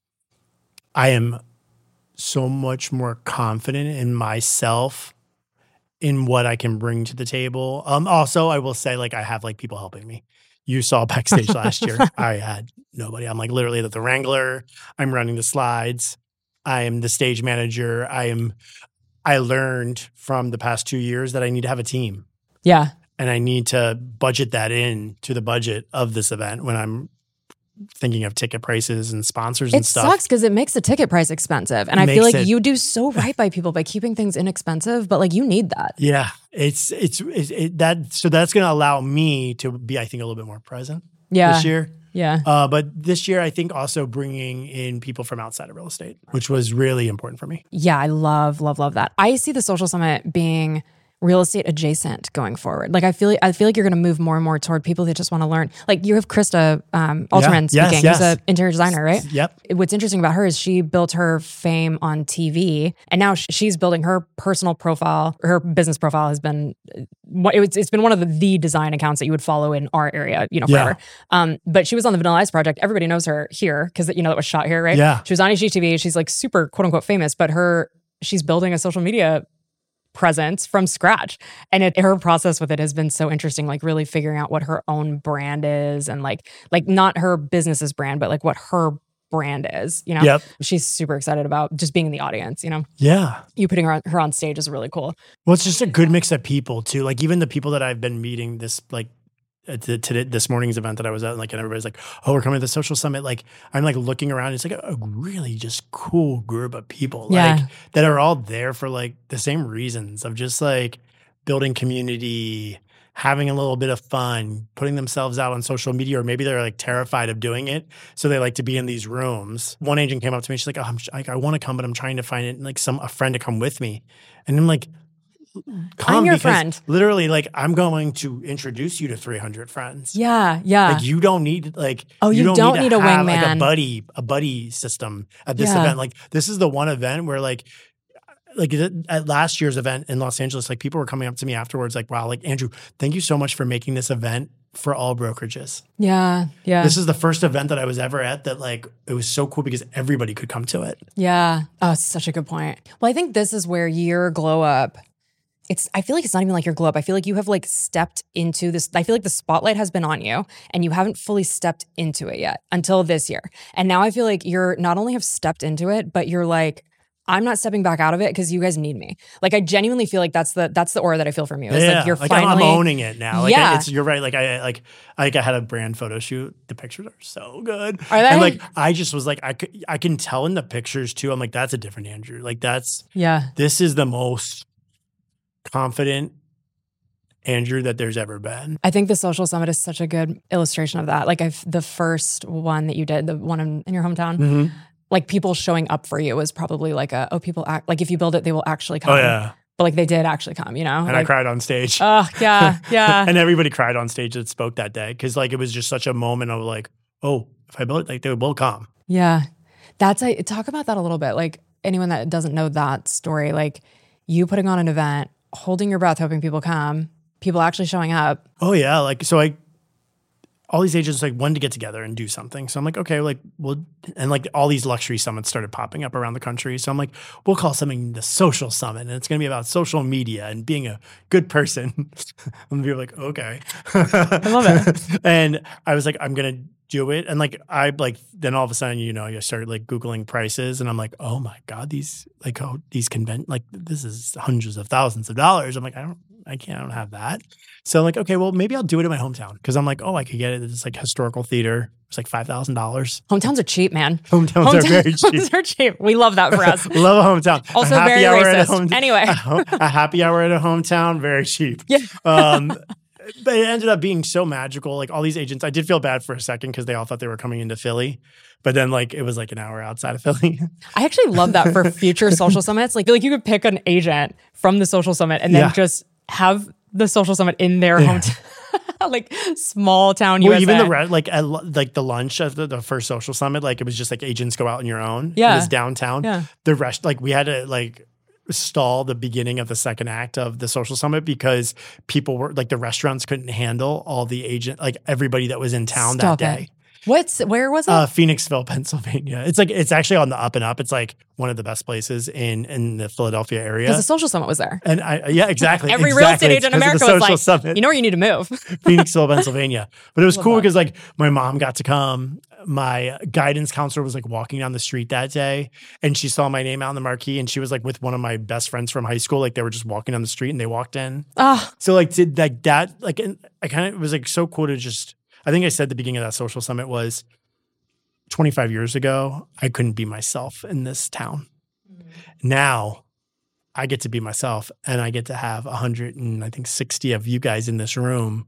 I am so much more confident in myself, in what I can bring to the table. Um, also, I will say, like, I have like people helping me. You saw backstage last year. I had nobody. I'm like literally the wrangler. I'm running the slides. I am the stage manager. I am. I learned from the past two years that I need to have a team. Yeah. And I need to budget that in to the budget of this event when I'm thinking of ticket prices and sponsors and It stuff. sucks because it makes the ticket price expensive. And I Makes feel like it- you do so right by people by keeping things inexpensive, but like you need that. Yeah, it's it's, it's it, that. So that's going to allow me to be, I think, a little bit more present Yeah. this year. Yeah. Uh, but this year, I think also bringing in people from outside of real estate, which was really important for me. Yeah, I love, love, love that. I see the social summit being real estate adjacent going forward. Like I feel, I feel like you're going to move more and more toward people that just want to learn. Like you have Krista um, Alterman Yeah. Yes, speaking, yes. who's an interior designer, right? Yep. What's interesting about her is she built her fame on T V, and now sh- she's building her personal profile. Her business profile has been, what it's, it's been one of the, the design accounts that you would follow in our area, you know, Yeah. forever. Um, but she was on the Vanilla Ice project. Everybody knows her here because you know that was shot here, right? Yeah. She was on H G T V. She's like super quote unquote famous, but her she's building a social media presence from scratch. And it, her process with it has been so interesting, like really figuring out what her own brand is and like, like not her business's brand, but like what her brand is, you know? Yep. She's super excited about just being in the audience, you know? Yeah. You putting her on, her on stage is really cool. Well, it's just a good mix of people too. Like even the people that I've been meeting this like at the, to this morning's event that I was at, like, and everybody's like, "Oh, we're coming to the social summit." Like, I'm like looking around. It's like a, a really just cool group of people, Yeah. like that are all there for like the same reasons of just like building community, having a little bit of fun, putting themselves out on social media, or maybe they're like terrified of doing it, so they like to be in these rooms. One agent came up to me. She's like, "Oh, I'm like, I want to come, but I'm trying to find it like some a friend to come with me," and I'm like. Come I'm your because friend. Literally, like I'm going to introduce you to three hundred friends. Yeah. Yeah. Like you don't need like Oh, you don't to need a have, like wingman. a buddy a buddy system at this Yeah. event. Like this is the one event where like like at last year's event in Los Angeles, like people were coming up to me afterwards, like, "Wow, like Andrew, thank you so much for making this event for all brokerages." yeah. Yeah. This is the first event that I was ever at that like it was so cool because everybody could come to it. Yeah. Oh, it's such a good point. Well, I think this is where your glow up, it's, I feel like it's not even like your glow up. I feel like you have like stepped into this. I feel like the spotlight has been on you and you haven't fully stepped into it yet until this year. And now I feel like you're not only have stepped into it, but you're like, I'm not stepping back out of it because you guys need me. Like I genuinely feel like that's the that's the aura that I feel from you. It's Yeah, like you're like I'm- finally I'm owning it now. Like Yeah. I, it's you're right. Like I like like I had a brand photo shoot. The pictures are so good. Are they? And like I just was like I could, I can tell in the pictures too. I'm like that's a different Andrew. Like that's Yeah. this is the most confident Andrew that there's ever been. I think the social summit is such a good illustration of that. Like I've the first one that you did, the one in, in your hometown, Mm-hmm. like people showing up for you was probably like a, oh, people act like if you build it, they will actually come. Oh yeah, But like they did actually come, you know? and like, I cried on stage. Oh, yeah, yeah. And everybody cried on stage that spoke that day because like it was just such a moment of like, oh, if I build it, like they will come. Yeah. That's, I talk about that a little bit. Like anyone that doesn't know that story, like you putting on an event, holding your breath, hoping people come, people actually showing up. Oh yeah, like so I all these agents like wanted to get together and do something. So I'm like, okay, like we'll and like all these luxury summits started popping up around the country. So I'm like, we'll call something the social summit, and it's gonna be about social media and being a good person. And people were like, okay. I love it. And I was like, I'm gonna do it. And like I like then all of a sudden, you know, I started like Googling prices and I'm like, oh my God, these like oh these convent like this is hundreds of thousands of dollars. I'm like, I don't I can't, I don't have that. So I'm like, okay, well, maybe I'll do it in my hometown. Because I'm like, oh, I could get it. It's like historical theater. It's like five thousand dollars. Hometowns are cheap, man. Hometowns, Hometowns are very cheap. Hometowns are cheap. We love that for us. Love a hometown. Also a happy very hour racist. At a home, anyway. a, a happy hour at a hometown, very cheap. Yeah. Um, but it ended up being so magical. Like all these agents, I did feel bad for a second because they all thought they were coming into Philly. But then like it was like an hour outside of Philly. I actually love that for future social summits. Like, like you could pick an agent from the social summit and then yeah. just have the social summit in their yeah. hometown. Like small town well, U S A. Even the re- like at, like the lunch of the, the first social summit, like it was just like agents go out on your own. Yeah. It was downtown. Yeah. The rest, like we had to like stall the beginning of the second act of the social summit because people were like the restaurants couldn't handle all the agent, like everybody that was in town Stop that day. It. What's where was it? Uh, Phoenixville, Pennsylvania. It's like it's actually on the up and up. It's like one of the best places in in the Philadelphia area. Because the social summit was there. And I yeah, exactly. Every exactly. real estate agent in America was like, summit. You know where you need to move. Phoenixville, Pennsylvania. But it was cool because like my mom got to come. My guidance counselor was like walking down the street that day and she saw my name out in the marquee and she was like with one of my best friends from high school. Like they were just walking down the street and they walked in. Oh. So like did like that, like and I kind of it was like so cool to just, I think I said the beginning of that social summit was twenty-five years ago, I couldn't be myself in this town. Mm-hmm. Now I get to be myself and I get to have one hundred and I think sixty of you guys in this room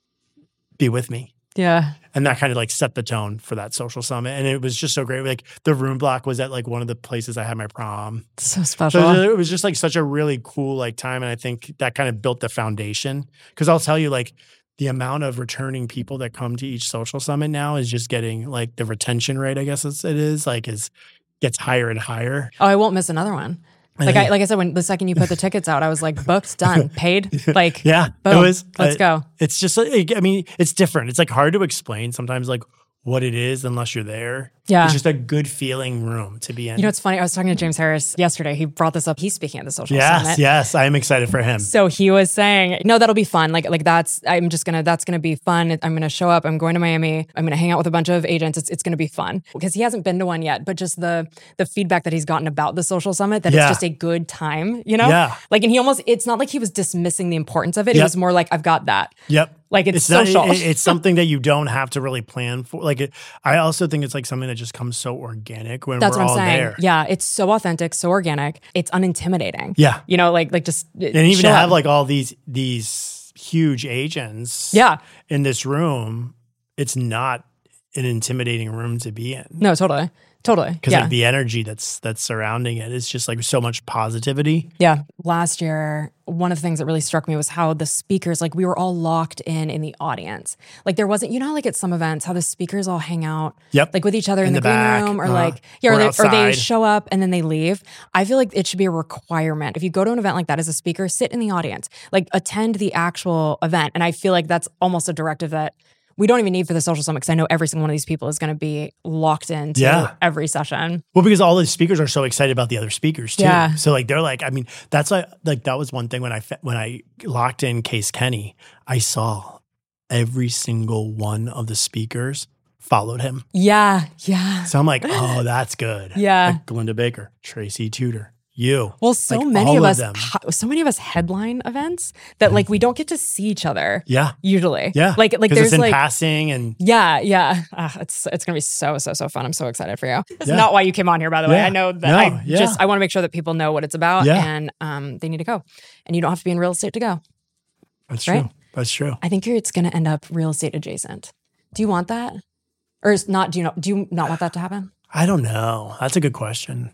be with me. Yeah. And that kind of like set the tone for that social summit. And it was just so great. Like the room block was at like one of the places I had my prom. So special. So it was just like such a really cool like time. And I think that kind of built the foundation. Because I'll tell you like the amount of returning people that come to each social summit now is just getting like the retention rate, I guess it's, it is like is gets higher and higher. Oh, I won't miss another one. Like I like I said, when the second you put the tickets out, I was like, booked, done, paid. Like, yeah, boom, it was. Let's uh, go. It's just, like, I mean, it's different. It's like hard to explain sometimes, like what it is unless you're there. Yeah, it's just a good feeling room to be in. You know, it's funny. I was talking to James Harris yesterday. He brought this up. He's speaking at the social yes, summit. Yes, yes, I am excited for him. So he was saying, no, that'll be fun. Like, like that's, I'm just gonna, that's gonna be fun. I'm gonna show up. I'm going to Miami. I'm gonna hang out with a bunch of agents. It's, it's gonna be fun because he hasn't been to one yet. But just the, the feedback that he's gotten about the social summit, that yeah. it's just a good time. You know, yeah. Like, and he almost, it's not like he was dismissing the importance of it. Yep. It was more like, I've got that. Yep. Like it's, it's social. Not, it, it's something that you don't have to really plan for. Like, it, I also think it's like something that just comes so organic when That's we're what I'm all saying. there. Yeah, it's so authentic, so organic. It's unintimidating. Yeah, you know, like like just and even to up. have like all these these huge agents. Yeah. in this room, it's not an intimidating room to be in. No, totally. Totally. Because yeah. like the energy that's that's surrounding it is just like so much positivity. Yeah. Last year, one of the things that really struck me was how the speakers, like we were all locked in in the audience. Like there wasn't, you know, like at some events, how the speakers all hang out yep. like with each other in, in the, the green back, room or uh, like, yeah, or, or, they, or they outside. show up and then they leave. I feel like it should be a requirement. If you go to an event like that as a speaker, sit in the audience, like attend the actual event. And I feel like that's almost a directive that we don't even need for the social summit because I know every single one of these people is going to be locked into yeah. every session. Well, because all the speakers are so excited about the other speakers too. Yeah. So like they're like, I mean, that's like, like that was one thing when I when I locked in Case Kenny, I saw every single one of the speakers followed him. Yeah, yeah. So I'm like, oh, that's good. Yeah. Like Glinda Baker, Tracy Tudor. You. Well, so like many of us, of so many of us headline events that like we don't get to see each other. Yeah. Usually. Yeah. Like, like there's it's in like passing and. Yeah. Yeah. Uh, it's, it's going to be so, so, so fun. I'm so excited for you. It's yeah. not why you came on here, by the way. Yeah. I know that no, I yeah. just, I want to make sure that people know what it's about yeah. and um, they need to go and you don't have to be in real estate to go. That's right? true. That's true. I think you're, it's going to end up real estate adjacent. Do you want that? Or is not, do you know, do you not want that to happen? I don't know. That's a good question.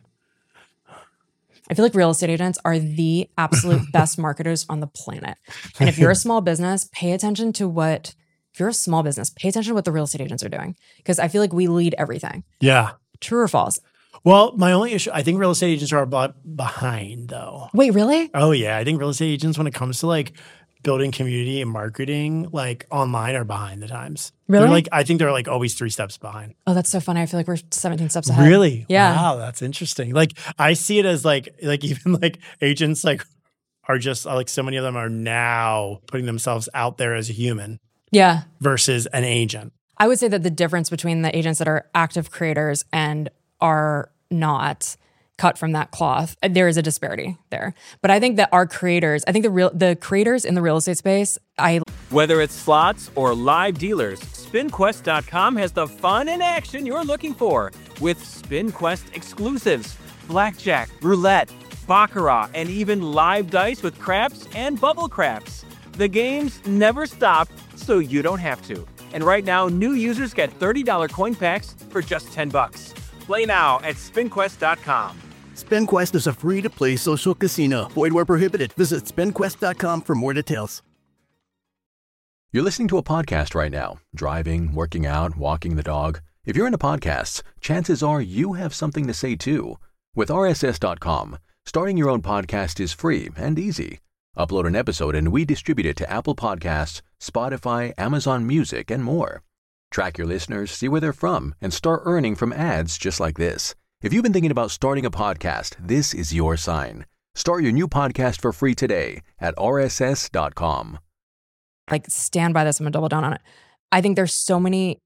I feel like real estate agents are the absolute best marketers on the planet. And if you're a small business, pay attention to what, if you're a small business, pay attention to what the real estate agents are doing. Because I feel like we lead everything. Yeah. True or false? Well, my only issue, I think real estate agents are about behind though. Wait, really? Oh yeah. I think real estate agents, when it comes to like building community and marketing, like online are behind the times. Really? They're like, I think they're like always three steps behind. Oh, that's so funny. I feel like we're seventeen steps ahead. Really? Yeah. Wow. That's interesting. Like I see it as like, like even like agents like are just like so many of them are now putting themselves out there as a human. Yeah. Versus an agent. I would say that the difference between the agents that are active creators and are not cut from that cloth. There is a disparity there. But I think that our creators, I think the real the creators in the real estate space, I Whether it's slots or live dealers, spin quest dot com has the fun and action you're looking for with SpinQuest exclusives, blackjack, roulette, baccarat, and even live dice with craps and bubble craps. The games never stop, so you don't have to. And right now, new users get thirty dollars coin packs for just ten bucks. Play now at spin quest dot com. SpinQuest is a free-to-play social casino. Void where prohibited. Visit spin quest dot com for more details. You're listening to a podcast right now, driving, working out, walking the dog. If you're into podcasts, chances are you have something to say too. With R S S dot com, starting your own podcast is free and easy. Upload an episode and we distribute it to Apple Podcasts, Spotify, Amazon Music, and more. Track your listeners, see where they're from, and start earning from ads just like this. If you've been thinking about starting a podcast, this is your sign. Start your new podcast for free today at R S S dot com. like stand by this. I'm gonna double down on it. I think there's so many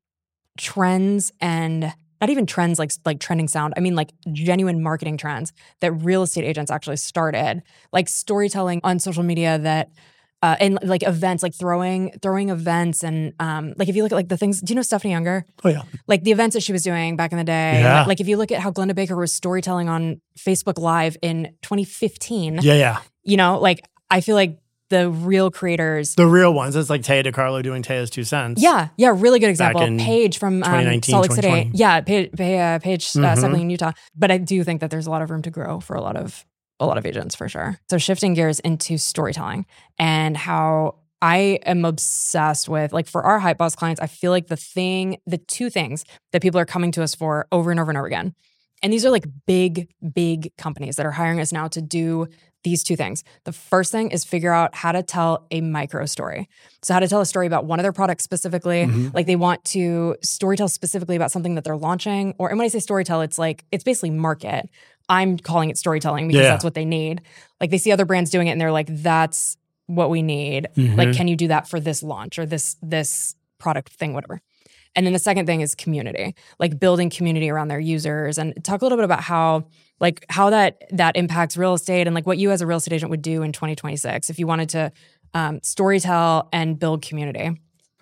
trends, and not even trends like like trending sound. I mean like genuine marketing trends that real estate agents actually started, like storytelling on social media that uh, and like events, like throwing throwing events, and um, like if you look at like the things. Do you know Stephanie Younger? Oh yeah, like the events that she was doing back in the day. Yeah. Like, like if you look at how Glenda Baker was storytelling on Facebook Live in twenty fifteen. yeah, yeah. You know, like I feel like the real creators. The real ones. It's like Taya DeCarlo doing Taya's Two Cents. Yeah, yeah, really good example. in Paige from um, twenty nineteen, Salt Lake City. twenty twenty. Yeah, Paige, Paige, uh, Paige uh, Mhm. settling in Utah. But I do think that there's a lot of room to grow for a lot of a lot of agents for sure. So shifting gears into storytelling and how I am obsessed with, like for our Hype Boss clients, I feel like the thing, the two things that people are coming to us for over and over and over again. And these are like big, big companies that are hiring us now to do these two things. The first thing is figure out how to tell a micro story. So how to tell a story about one of their products specifically. Mm-hmm. Like they want to storytell specifically about something that they're launching. Or, and when I say storytell, it's like, it's basically market. I'm calling it storytelling because Yeah. that's what they need. Like they see other brands doing it and they're like, that's what we need. Mhm. Like, can you do that for this launch or this, this product thing, whatever. And then the second thing is community, like building community around their users, and talk a little bit about how, like how that that impacts real estate and like what you as a real estate agent would do in twenty twenty-six if you wanted to um, storytell and build community.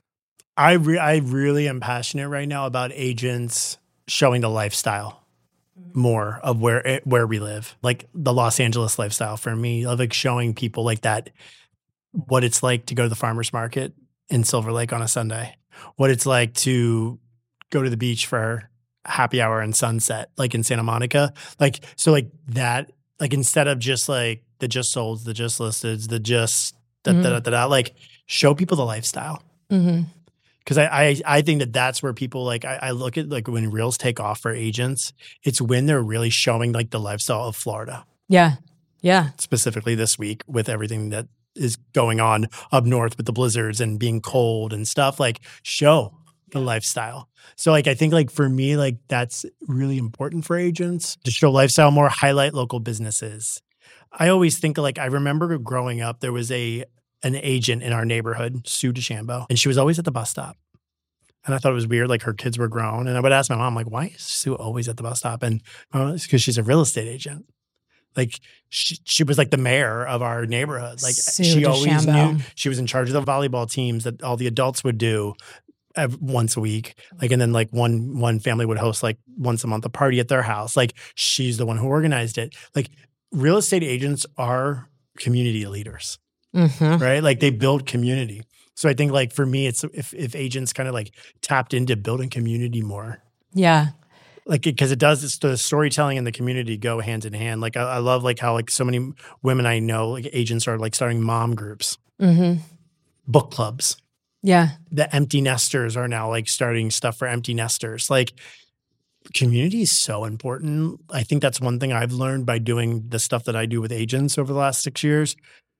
I re- I really am passionate right now about agents showing the lifestyle more of where it, where we live, like the Los Angeles lifestyle for me, of like showing people like that what it's like to go to the farmers market in Silver Lake on a Sunday, what it's like to go to the beach for happy hour and sunset, like in Santa Monica, like so like that, like instead of just like the just solds, the just listeds, the just da da da da, da like show people the lifestyle. Mm-hmm. Because I, I I think that that's where people like I, I look at like when reels take off for agents, it's when they're really showing like the lifestyle of Florida. Yeah. Yeah. Specifically this week with everything that is going on up north with the blizzards and being cold and stuff, like show the lifestyle. So like I think like for me, like that's really important for agents to show lifestyle more, highlight local businesses. I always think like I remember growing up, there was a an agent in our neighborhood, Sue DeChambeau, and she was always at the bus stop. And I thought it was weird, like her kids were grown. And I would ask my mom, like, why is Sue always at the bus stop? And oh, it's because she's a real estate agent. Like she, she was like the mayor of our neighborhood. Like Sue she always DeChambeau. knew she was in charge of the volleyball teams that all the adults would do ev- once a week. Like, and then like one, one family would host like once a month a party at their house. Like she's the one who organized it. Like real estate agents are community leaders, Mm-hmm. right? Like they build community. So I think like for me, it's if, if agents kind of like tapped into building community more, Yeah. like because it does, it's the storytelling and the community go hand in hand. Like I, I love like how like so many women I know, like agents are like starting mom groups, Mm-hmm. book clubs. Yeah. The empty nesters are now like starting stuff for empty nesters. Like community is so important. I think that's one thing I've learned by doing the stuff that I do with agents over the last six years.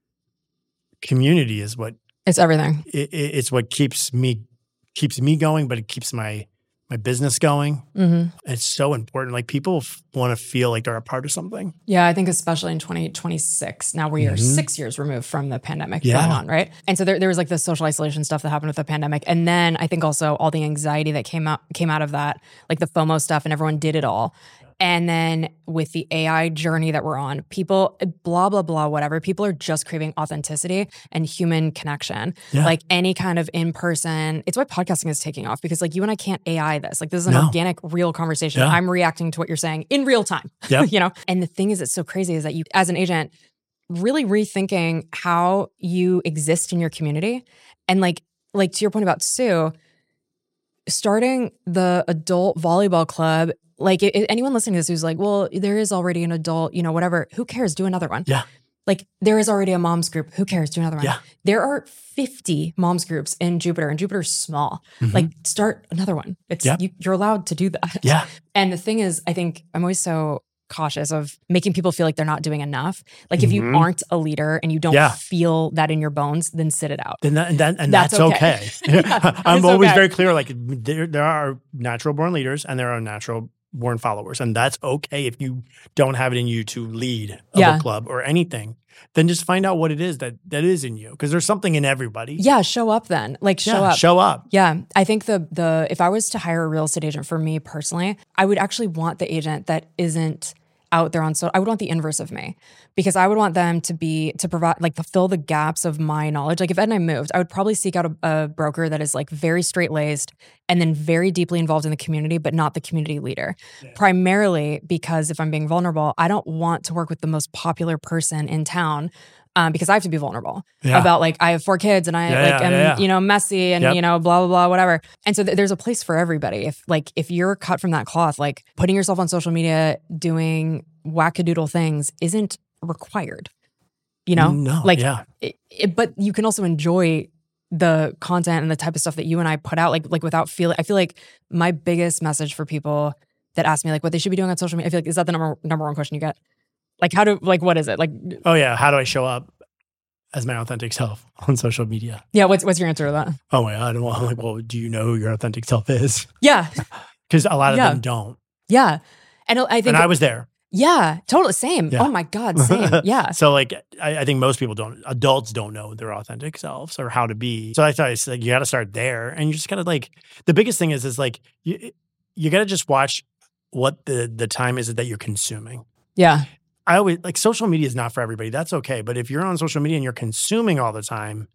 Community is what It's everything. it, it, it's what keeps me keeps me going, but it keeps my my business going. Mm-hmm. It's so important. Like people f- want to feel like they're a part of something. Yeah, I think especially in twenty twenty-six, now we are Mhm. six years removed from the pandemic Yeah. going on, right? And so there, there was like the social isolation stuff that happened with the pandemic. And then I think also all the anxiety that came out came out of that, like the FOMO stuff, and everyone did it all. And then with the A I journey that we're on, people, blah, blah, blah, whatever, people are just craving authenticity and human connection. Yeah. Like any kind of in-person, it's why podcasting is taking off, because like you and I can't A I this. Like this is an No. organic, real conversation. Yeah. I'm reacting to what you're saying in real time, Yep. you know? And the thing is, it's so crazy is that you, as an agent, really rethinking how you exist in your community. And like, like to your point about Sue, starting the adult volleyball club, like it, anyone listening to this who's like, well, there is already an adult, you know, whatever, who cares? Do another one. Yeah. Like there is already a moms group. Who cares? Do another one. Yeah. There are fifty moms groups in Jupiter, and Jupiter's small. Mhm. Like start another one. It's Yep. you, you're allowed to do that. Yeah. And the thing is, I think I'm always so cautious of making people feel like they're not doing enough. Like if you Mhm. aren't a leader and you don't Yeah. feel that in your bones, then sit it out. Then that, and, that, and That's that's, okay. okay. Yeah, that I'm is always okay. very clear. Like there, there are natural born leaders and there are natural born followers, and that's okay if you don't have it in you to lead a Yeah. book club or anything. Then just find out what it is that that is in you, because there's something in everybody. Yeah, show up then. Like show Yeah, up. Show up. Yeah, I think the the if I was to hire a real estate agent for me personally, I would actually want the agent that isn't out there on so I would want the inverse of me, because I would want them to be to provide like to fill the gaps of my knowledge. Like if Ed and I moved, I would probably seek out a, a broker that is like very straight laced and then very deeply involved in the community, but not the community leader. Yeah. Primarily because if I'm being vulnerable, I don't want to work with the most popular person in town. Um, because I have to be vulnerable Yeah. about like I have four kids and I Yeah, like yeah, am yeah, yeah. you know messy and Yep. you know blah blah blah whatever. And so th- there's a place for everybody. If like if you're cut from that cloth, like putting yourself on social media doing wackadoodle things isn't required. You know, No, like yeah. it, it, but you can also enjoy the content and the type of stuff that you and I put out. Like like without feeling. I feel like my biggest message for people that ask me like what they should be doing on social media, I feel like is that the number number one question you get? Like how do like what is it like? Oh yeah. How do I show up as my authentic self on social media? Yeah, what's what's your answer to that? Oh my God. I'm like, well, do you know who your authentic self is? Yeah, Because a lot of Yeah. them don't. yeah, and I think And I was there. yeah, totally same. Yeah. Oh my God, same. Yeah, So like, I, I think most people don't, adults don't know their authentic selves or how to be. So I thought it's like, you got to start there, and you just got to like, the biggest thing is, is like, you, you got to just watch what the, the time is that you're consuming. yeah, I always like social media is not for everybody. That's okay. But if you're on social media and you're consuming all the time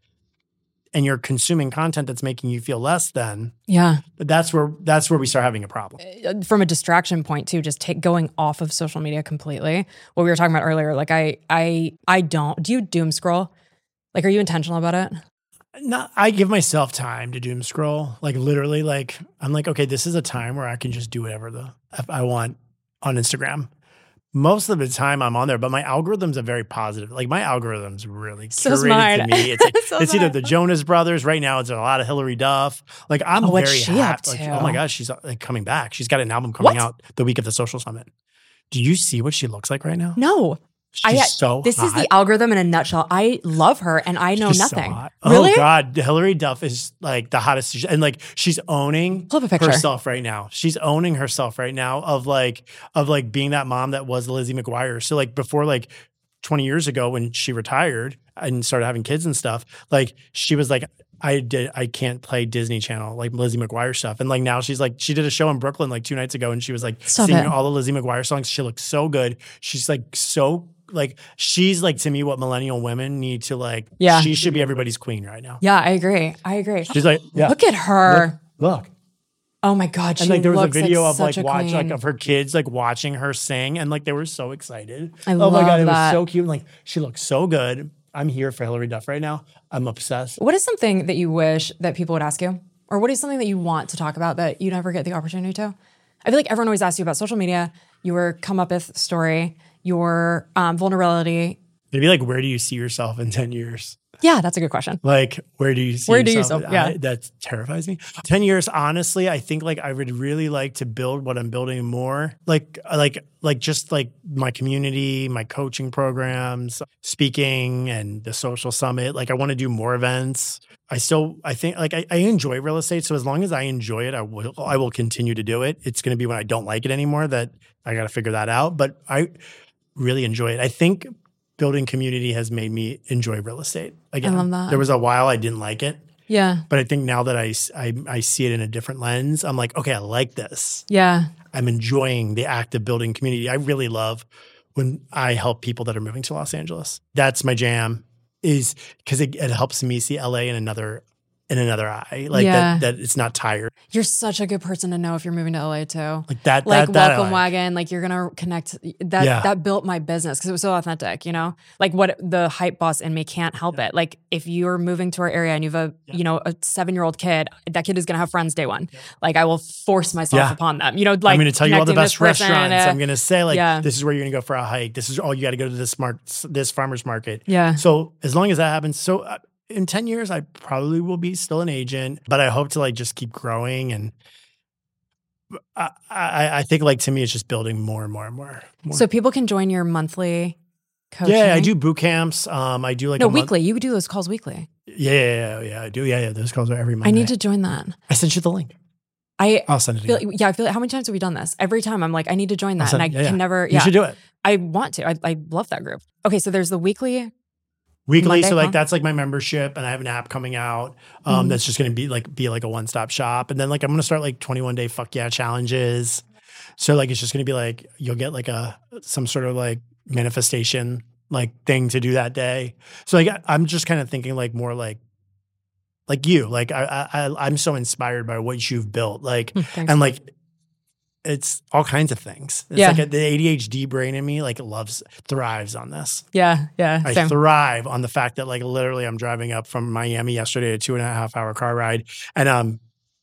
and you're consuming content that's making you feel less than, yeah. that's where, that's where we start having a problem. Uh, From a distraction point too, just take going off of social media completely. What we were talking about earlier, like I, I, I don't. Do you doom scroll? Like, are you intentional about it? Not, I give myself time to doom scroll. Like literally, like I'm like, okay, this is a time where I can just do whatever the F I want on Instagram. Most of the time I'm on there, but my algorithms are very positive. Like my algorithm's really So's curated mine. to me. It's like So's it's either mine. the Jonas Brothers right now. It's a lot of Hillary Duff. Like I'm Oh, what's very she happy. up Like, to? oh my gosh, she's like coming back. She's got an album coming What? out the week of the Social Summit. Do you see what she looks like right now? No. She's I, so this hot. is the algorithm in a nutshell. I love her and I know She's so nothing. hot. Really? Oh God, Hillary Duff is like the hottest, and like she's owning Pull up a picture. herself right now. She's owning herself right now of like of like being that mom that was Lizzie McGuire. So like before like twenty years ago when she retired and started having kids and stuff, like she was like, I did I can't play Disney Channel like Lizzie McGuire stuff. And like now she's like, she did a show in Brooklyn like two nights ago and she was like Stop singing it. all the Lizzie McGuire songs. She looks so good. She's like so like she's like to me what millennial women need to like. Yeah. She should be everybody's queen right now. Yeah, I agree. I agree. She's like, yeah. Look at her. Look. look. Oh my God, she And like there was a looks video like of like such a watch like queen. of her kids like watching her sing and like they were so excited. I oh love my God, it that. was so cute. And like she looks so good. I'm here for Hillary Duff right now. I'm obsessed. What is something that you wish that people would ask you? Or what is something that you want to talk about that you never get the opportunity to? I feel like everyone always asks you about social media, your come-up-with story, your um, vulnerability. Maybe like where do you see yourself in ten years? Yeah, that's a good question. Like, where do you see Where do you yourself? yourself- yeah. I- that terrifies me. ten years, honestly, I think like I would really like to build what I'm building more. Like, like, like just like my community, my coaching programs, speaking and the social summit. Like I want to do more events. I still, I think like I, I enjoy real estate. So as long as I enjoy it, I will, I will continue to do it. It's going to be when I don't like it anymore that I got to figure that out. But I really enjoy it. I think building community has made me enjoy real estate again. I love that. There was a while I didn't like it, Yeah. but I think now that I, I, I see it in a different lens, I'm like, okay, I like this. Yeah. I'm enjoying the act of building community. I really love when I help people that are moving to Los Angeles. That's my jam, is because it, it helps me see L A in another in another eye, like Yeah. that, that it's not tired. You're such a good person to know if you're moving to L A too. Like that, Like that, that I Welcome like. Wagon, like you're gonna connect. That Yeah. that built my business because it was so authentic. You know, like what the hype boss in me can't help it. Like if you're moving to our area and you have a you know a seven year old kid, that kid is gonna have friends day one. Like I will force myself Yeah. upon them. You know, like I'm going to tell you all the connecting best this person, restaurants. uh, I'm going to say like, yeah. this is where you're going to go for a hike. This is, oh, you got to go to this smart, this farmer's market. Yeah. So as long as that happens, so uh, in ten years, I probably will be still an agent, but I hope to like just keep growing. And I, I, I think like to me, it's just building more and more and more. more. So people can join your monthly coaching. Yeah, I do boot camps. Um, I do like No, a month- weekly. You do those calls weekly. Yeah, yeah, yeah, yeah, I do. Yeah, yeah. Those calls are every Monday. I need to join that. I sent you the link. I I'll send it feel, to you. yeah, I feel like, how many times have we done this? Every time I'm like, I need to join I'll that. send- and I yeah, can yeah. never, You yeah. should do it. I want to. I, I love that group. Okay, so there's the weekly. Weekly, Monday, so like huh? that's like my membership, and I have an app coming out um, Mm-hmm. that's just going to be like be like a one stop shop, and then like I'm going to start like twenty-one day fuck yeah challenges. So like it's just going to be like you'll get like a some sort of like manifestation like thing to do that day. So like I'm just kind of thinking like more like like you, like I I I'm so inspired by what you've built, like Thanks. and like. It's all kinds of things. It's Yeah. like a, the A D H D brain in me like loves, thrives on this. Yeah, yeah. I Same. thrive on the fact that like literally I'm driving up from Miami yesterday, a two and a half hour car ride, and I'm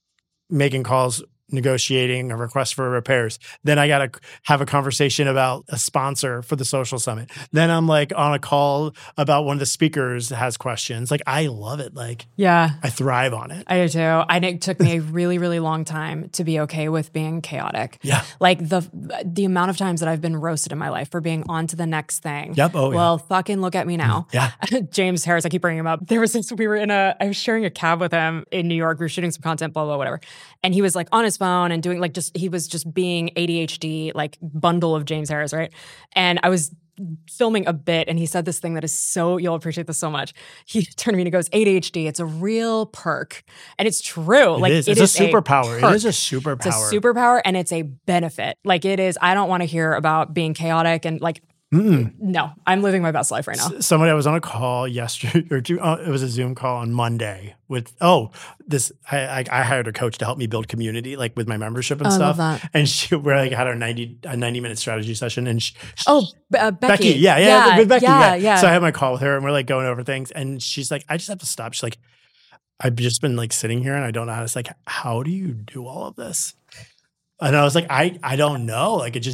making calls, negotiating a request for repairs. Then I got to have a conversation about a sponsor for the social summit. Then I'm like on a call about one of the speakers that has questions. Like I love it. Like yeah. I thrive on it. I do too. And it took me a really, really long time to be okay with being chaotic. Yeah. Like the the amount of times that I've been roasted in my life for being on to the next thing. Yep. Oh, yeah. Well, fucking look at me now. Yeah. James Harris, I keep bringing him up. There was this, we were in a, I was sharing a cab with him in New York. We were shooting some content, blah, blah, whatever. And he was like on his phone and doing like just, he was just being A D H D, like bundle of James Harris, right? And I was filming a bit and he said this thing that is so, you'll appreciate this so much. He turned to me and he goes, A D H D, it's a real perk. And it's true. It like is. it It's is a superpower. perk. It is a superpower. It's a superpower and it's a benefit. Like it is, I don't want to hear about being chaotic and like, Mm-mm. no, I'm living my best life right now. Somebody I was on a call yesterday, or two, uh, it was a Zoom call on Monday with, oh, this, I, I, I hired a coach to help me build community, like with my membership and Oh, I stuff. love that. And she, we like had our ninety, a ninety minute strategy session. And she, Oh, B- uh, Becky. Becky, yeah, yeah, yeah, with Becky, yeah, yeah. yeah. So I had my call with her and we're like going over things. And she's like, I just have to stop. She's like, I've just been like sitting here and I don't know how to, it's like, how do you do all of this? And I was like, I, I don't know. Like it just,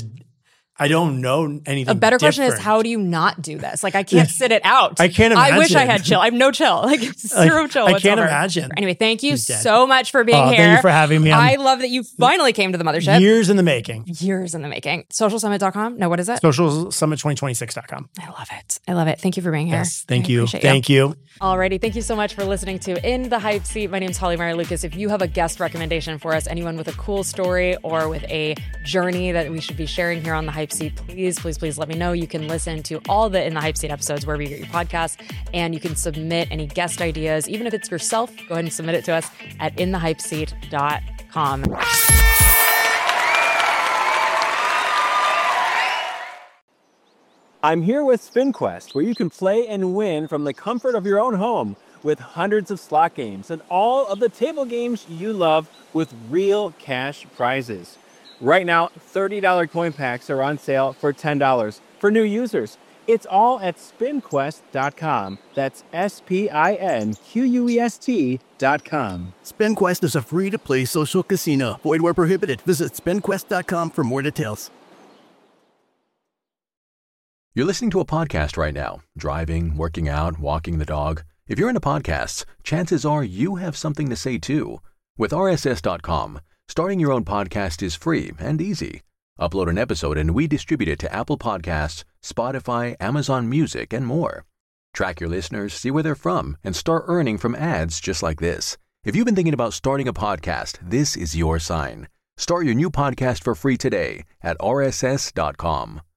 I don't know anything. A better question is, different. how do you not do this? Like, I can't sit it out. I can't I wish I imagine. had chill. I have no chill. Like, zero Like, chill I can't whatsoever. imagine. Anyway, thank you He's dead. so much for being Oh, here. thank you for having me. I'm- I love that you finally came to the mothership. Years in the making. Years in the making. social summit dot com? No, what is it? social summit twenty twenty-six dot com. I love it. I love it. Thank you for being here. Yes, thank I you. appreciate Thank you. Alrighty, thank you so much for listening to In the Hype Seat. My name's Holly Mary Lucas. If you have a guest recommendation for us, anyone with a cool story or with a journey that we should be sharing here on the Hype Seat, please, please, please let me know. You can listen to all the In the Hype Seat episodes wherever you get your podcasts, and you can submit any guest ideas, even if it's yourself. Go ahead and submit it to us at in the hype seat dot com. I'm here with SpinQuest, where you can play and win from the comfort of your own home with hundreds of slot games and all of the table games you love with real cash prizes. Right now, thirty dollar coin packs are on sale for ten dollars for new users. It's all at spin quest dot com. That's S P I N Q U E S T dot com. SpinQuest is a free-to-play social casino. Void where prohibited. Visit spin quest dot com for more details. You're listening to a podcast right now, driving, working out, walking the dog. If you're into podcasts, chances are you have something to say too. With R S S dot com, starting your own podcast is free and easy. Upload an episode and we distribute it to Apple Podcasts, Spotify, Amazon Music, and more. Track your listeners, see where they're from, and start earning from ads just like this. If you've been thinking about starting a podcast, this is your sign. Start your new podcast for free today at R S S dot com.